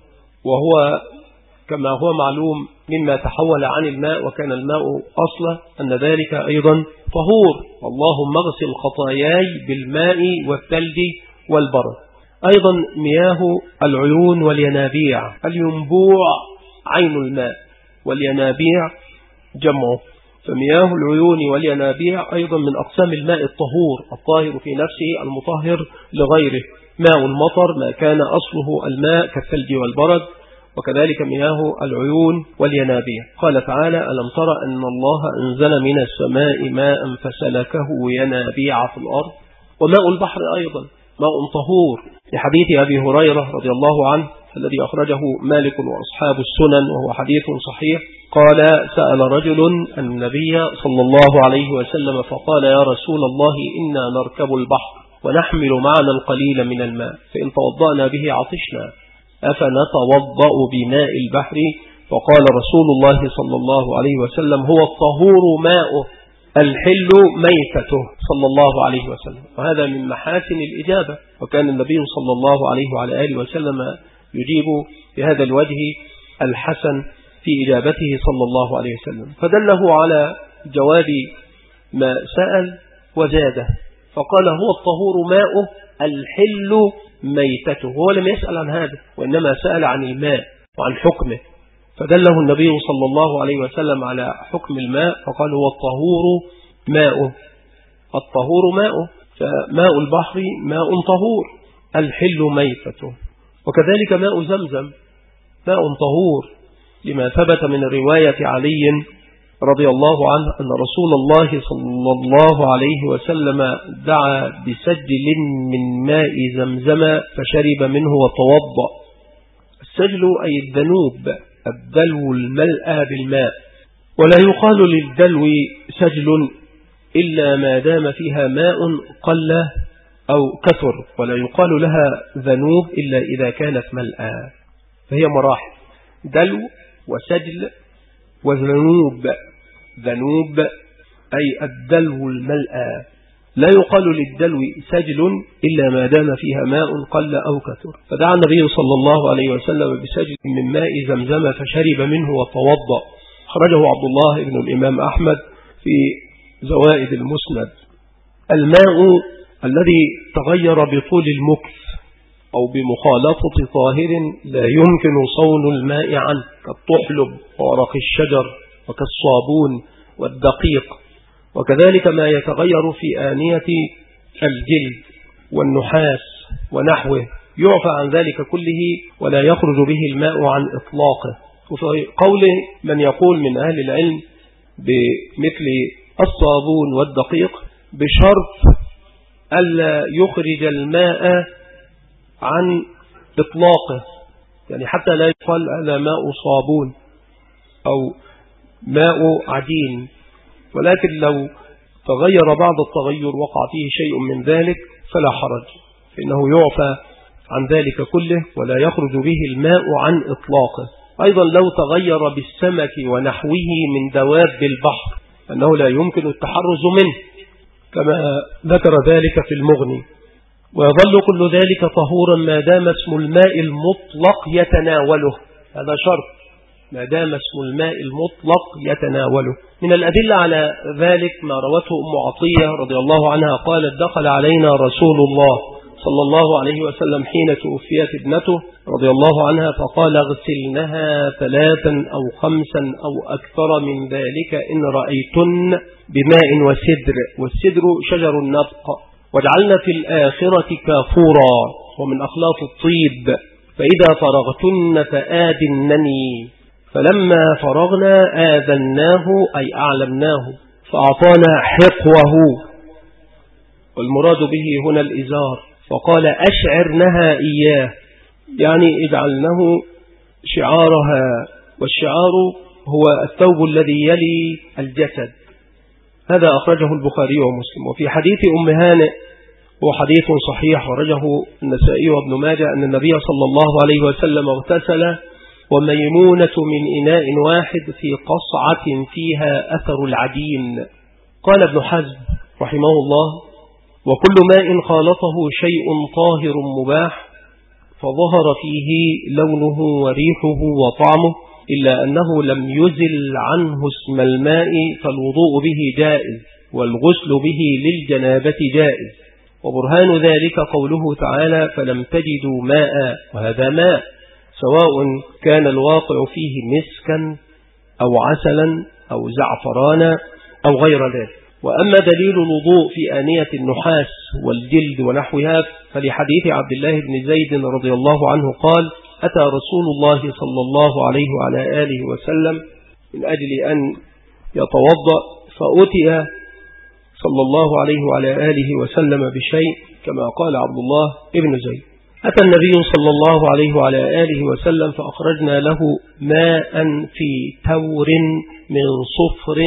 وهو كما هو معلوم مما تحول عن الماء وكان الماء أصلا، أن ذلك أيضا طهور. اللهم اغسل خطاياي بالماء والثلج والبرد. أيضا مياه العيون والينابيع. الينبوع عين الماء والينابيع جمعه، فمياه العيون والينابيع أيضا من أقسام الماء الطهور الطاهر في نفسه المطهر لغيره. ماء المطر ما كان أصله الماء كالثلج والبرد، وكذلك مياه العيون والينابيع. قال تعالى: ألم تر أن الله أنزل من السماء ماء فسلكه ينابيع في الأرض. وماء البحر أيضا ماء طهور، لحديث أبي هريرة رضي الله عنه الذي أخرجه مالك وأصحاب السنن وهو حديث صحيح. قال: سأل رجل النبي صلى الله عليه وسلم فقال: يا رسول الله، إنا نركب البحر ونحمل معنا القليل من الماء، فإن توضأنا به عطشنا، أفنتوضأ بماء البحر؟ فقال رسول الله صلى الله عليه وسلم: هو الطهور ماؤه الحل ميتته، صلى الله عليه وسلم. وهذا من محاسن الإجابة، وكان النبي صلى الله عليه وعلى آله وسلم يجيب بهذا الوجه الحسن في إجابته صلى الله عليه وسلم، فدله على جواب ما سأل وزاده، فقال: هو الطهور ماؤه الحل ميتته. هو لم يسأل عن هذا، وإنما سأل عن الماء وعن حكمه، فدله النبي صلى الله عليه وسلم على حكم الماء، فقال: هو الطهور ماؤه الطهور ماؤه. فماء البحر ماء طهور الحل ميتته. وكذلك ماء زمزم ماء طهور، لما ثبت من رواية علي رضي الله عنه أن رسول الله صلى الله عليه وسلم دعا بسجل من ماء زمزم فشرب منه وتوضأ. السجل أي الذنوب، الدلو الملأى بالماء. ولا يقال للدلو سجل إلا ما دام فيها ماء قل أو كثر، ولا يقال لها ذنوب إلا إذا كانت ملأى، فهي مراحل: دلو وسجل وذنوب. ذنوب أي الدلو الملأى. لا يقال للدلو سجل إلا ما دام فيها ماء قل أو كثر. فدعا النبي صلى الله عليه وسلم بسجل من ماء زمزم فشرب منه وتوضأ. خرجه عبد الله بن الإمام أحمد في زوائد المسند. الماء الذي تغير بطول المكث أو بمخالطة طاهر لا يمكن صون الماء عنه، كالطحلب وورق الشجر وكالصابون والدقيق. وكذلك ما يتغير في آنية الجلد والنحاس ونحوه يعفى عن ذلك كله ولا يخرج به الماء عن إطلاقه. وفي قول من يقول من أهل العلم بمثل الصابون والدقيق بشرط ألا يخرج الماء عن إطلاقه، يعني حتى لا يقال هذا ماء صابون أو ماء عجين، ولكن لو تغير بعض التغير وقع فيه شيء من ذلك فلا حرج، فإنه يعفى عن ذلك كله ولا يخرج به الماء عن إطلاقه. أيضا لو تغير بالسمك ونحوه من دواب البحر أنه لا يمكن التحرز منه كما ذكر ذلك في المغني، ويظل كل ذلك طهورا ما دام اسم الماء المطلق يتناوله، هذا شرط، ما دام اسم الماء المطلق يتناوله. من الأدلة على ذلك ما روته أم عطية رضي الله عنها قالت: دخل علينا رسول الله صلى الله عليه وسلم حين توفيت ابنته رضي الله عنها فقال: اغسلنها ثلاثا أو خمسا أو أكثر من ذلك إن رأيتن بماء وسدر، والسدر شجر النطق، واجعلن في الآخرة كافورا ومن أخلاط الطيب، فإذا فرغتن فآذنني. فلما فرغنا آذناه أي أعلمناه فأعطانا حقوه، والمراد به هنا الإزار، فقال: أشعرنها إياه، يعني اجعلنه شعارها، والشعار هو الثوب الذي يلي الجسد. هذا أخرجه البخاري ومسلم. وفي حديث أم هانئ هو حديث صحيح ورجه النسائي وابن ماجه أن النبي صلى الله عليه وسلم اغتسل وميمونة من إناء واحد في قصعة فيها أثر العجين. قال ابن حزم رحمه الله: وكل ماء خالطه شيء طاهر مباح فظهر فيه لونه وريحه وطعمه إلا أنه لم يزل عنه اسم الماء فالوضوء به جائز والغسل به للجنابة جائز. وبرهان ذلك قوله تعالى: فلم تجدوا ماء، وهذا ماء سواء كان الواقع فيه مسكا أو عسلا أو زعفرانا أو غير ذلك. وأما دليل الوضوء في آنية النحاس والجلد ونحوها فلحديث عبد الله بن زيد رضي الله عنه قال: أتى رسول الله صلى الله عليه وعلى آله وسلم من أجل أن يتوضأ، فأتي صلى الله عليه وعلى آله وسلم بشيء كما قال عبد الله بن زيد. أتى النبي صلى الله عليه وعلى آله وسلم فأخرجنا له ماء في تور من صفر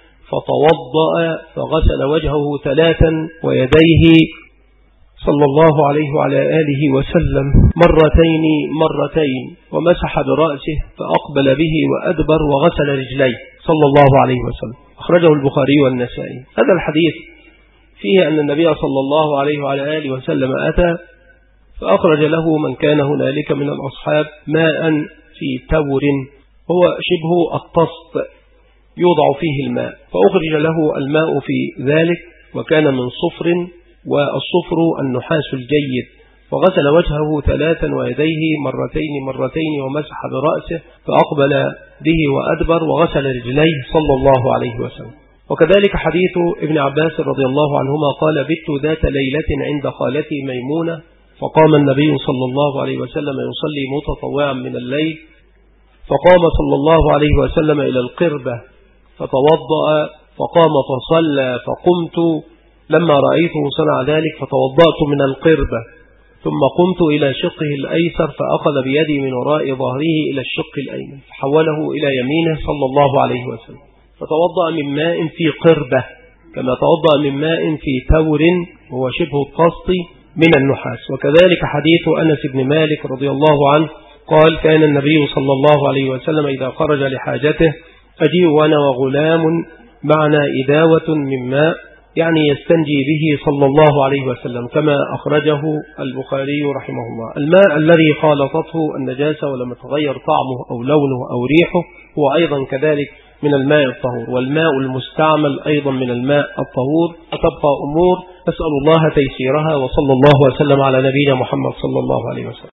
فتوضأ فغسل وجهه ثلاثا ويديه صلى الله عليه وعلى آله وسلم مرتين مرتين ومسح برأسه فأقبل به وأدبر وغسل رجليه صلى الله عليه وسلم. أخرجه البخاري والنسائي. هذا الحديث فيه أن النبي صلى الله عليه وعلى آله وسلم أتى فأخرج له من كان هنالك من الأصحاب ماء في تور، هو شبه الطست يوضع فيه الماء، فأخرج له الماء في ذلك وكان من صفر، والصفر النحاس الجيد، فغسل وجهه ثلاثا ويديه مرتين مرتين ومسح برأسه فأقبل به وأدبر وغسل رجليه صلى الله عليه وسلم. وكذلك حديث ابن عباس رضي الله عنهما قال: بت ذات ليلة عند خالتي ميمونة فقام النبي صلى الله عليه وسلم يصلي متطوعا من الليل، فقام صلى الله عليه وسلم إلى القربة فتوضأ فقام فصلى، فقمت لما رأيته صنع ذلك فتوضأت من القربة، ثم قمت إلى شقه الأيسر فأخذ بيدي من وراء ظهره إلى الشق الأيمن فحوله إلى يمينه صلى الله عليه وسلم، فتوضأ من ماء في قربة كما توضأ من ماء في تور وهو شبه الطست من النحاس. وكذلك حديث أنس بن مالك رضي الله عنه قال: كان النبي صلى الله عليه وسلم إذا خرج لحاجته أجيء وأنا وغلام معنا إداوة من ماء، يعني يستنجي به صلى الله عليه وسلم، كما أخرجه البخاري رحمه الله. الماء الذي خالطته النجاسة ولم يتغير طعمه أو لونه أو ريحه هو أيضا كذلك من الماء الطهور، والماء المستعمل أيضا من الماء الطهور. وتبقى أمور نسأل الله تيسيرها، وصلى الله وسلم على نبينا محمد صلى الله عليه وسلم.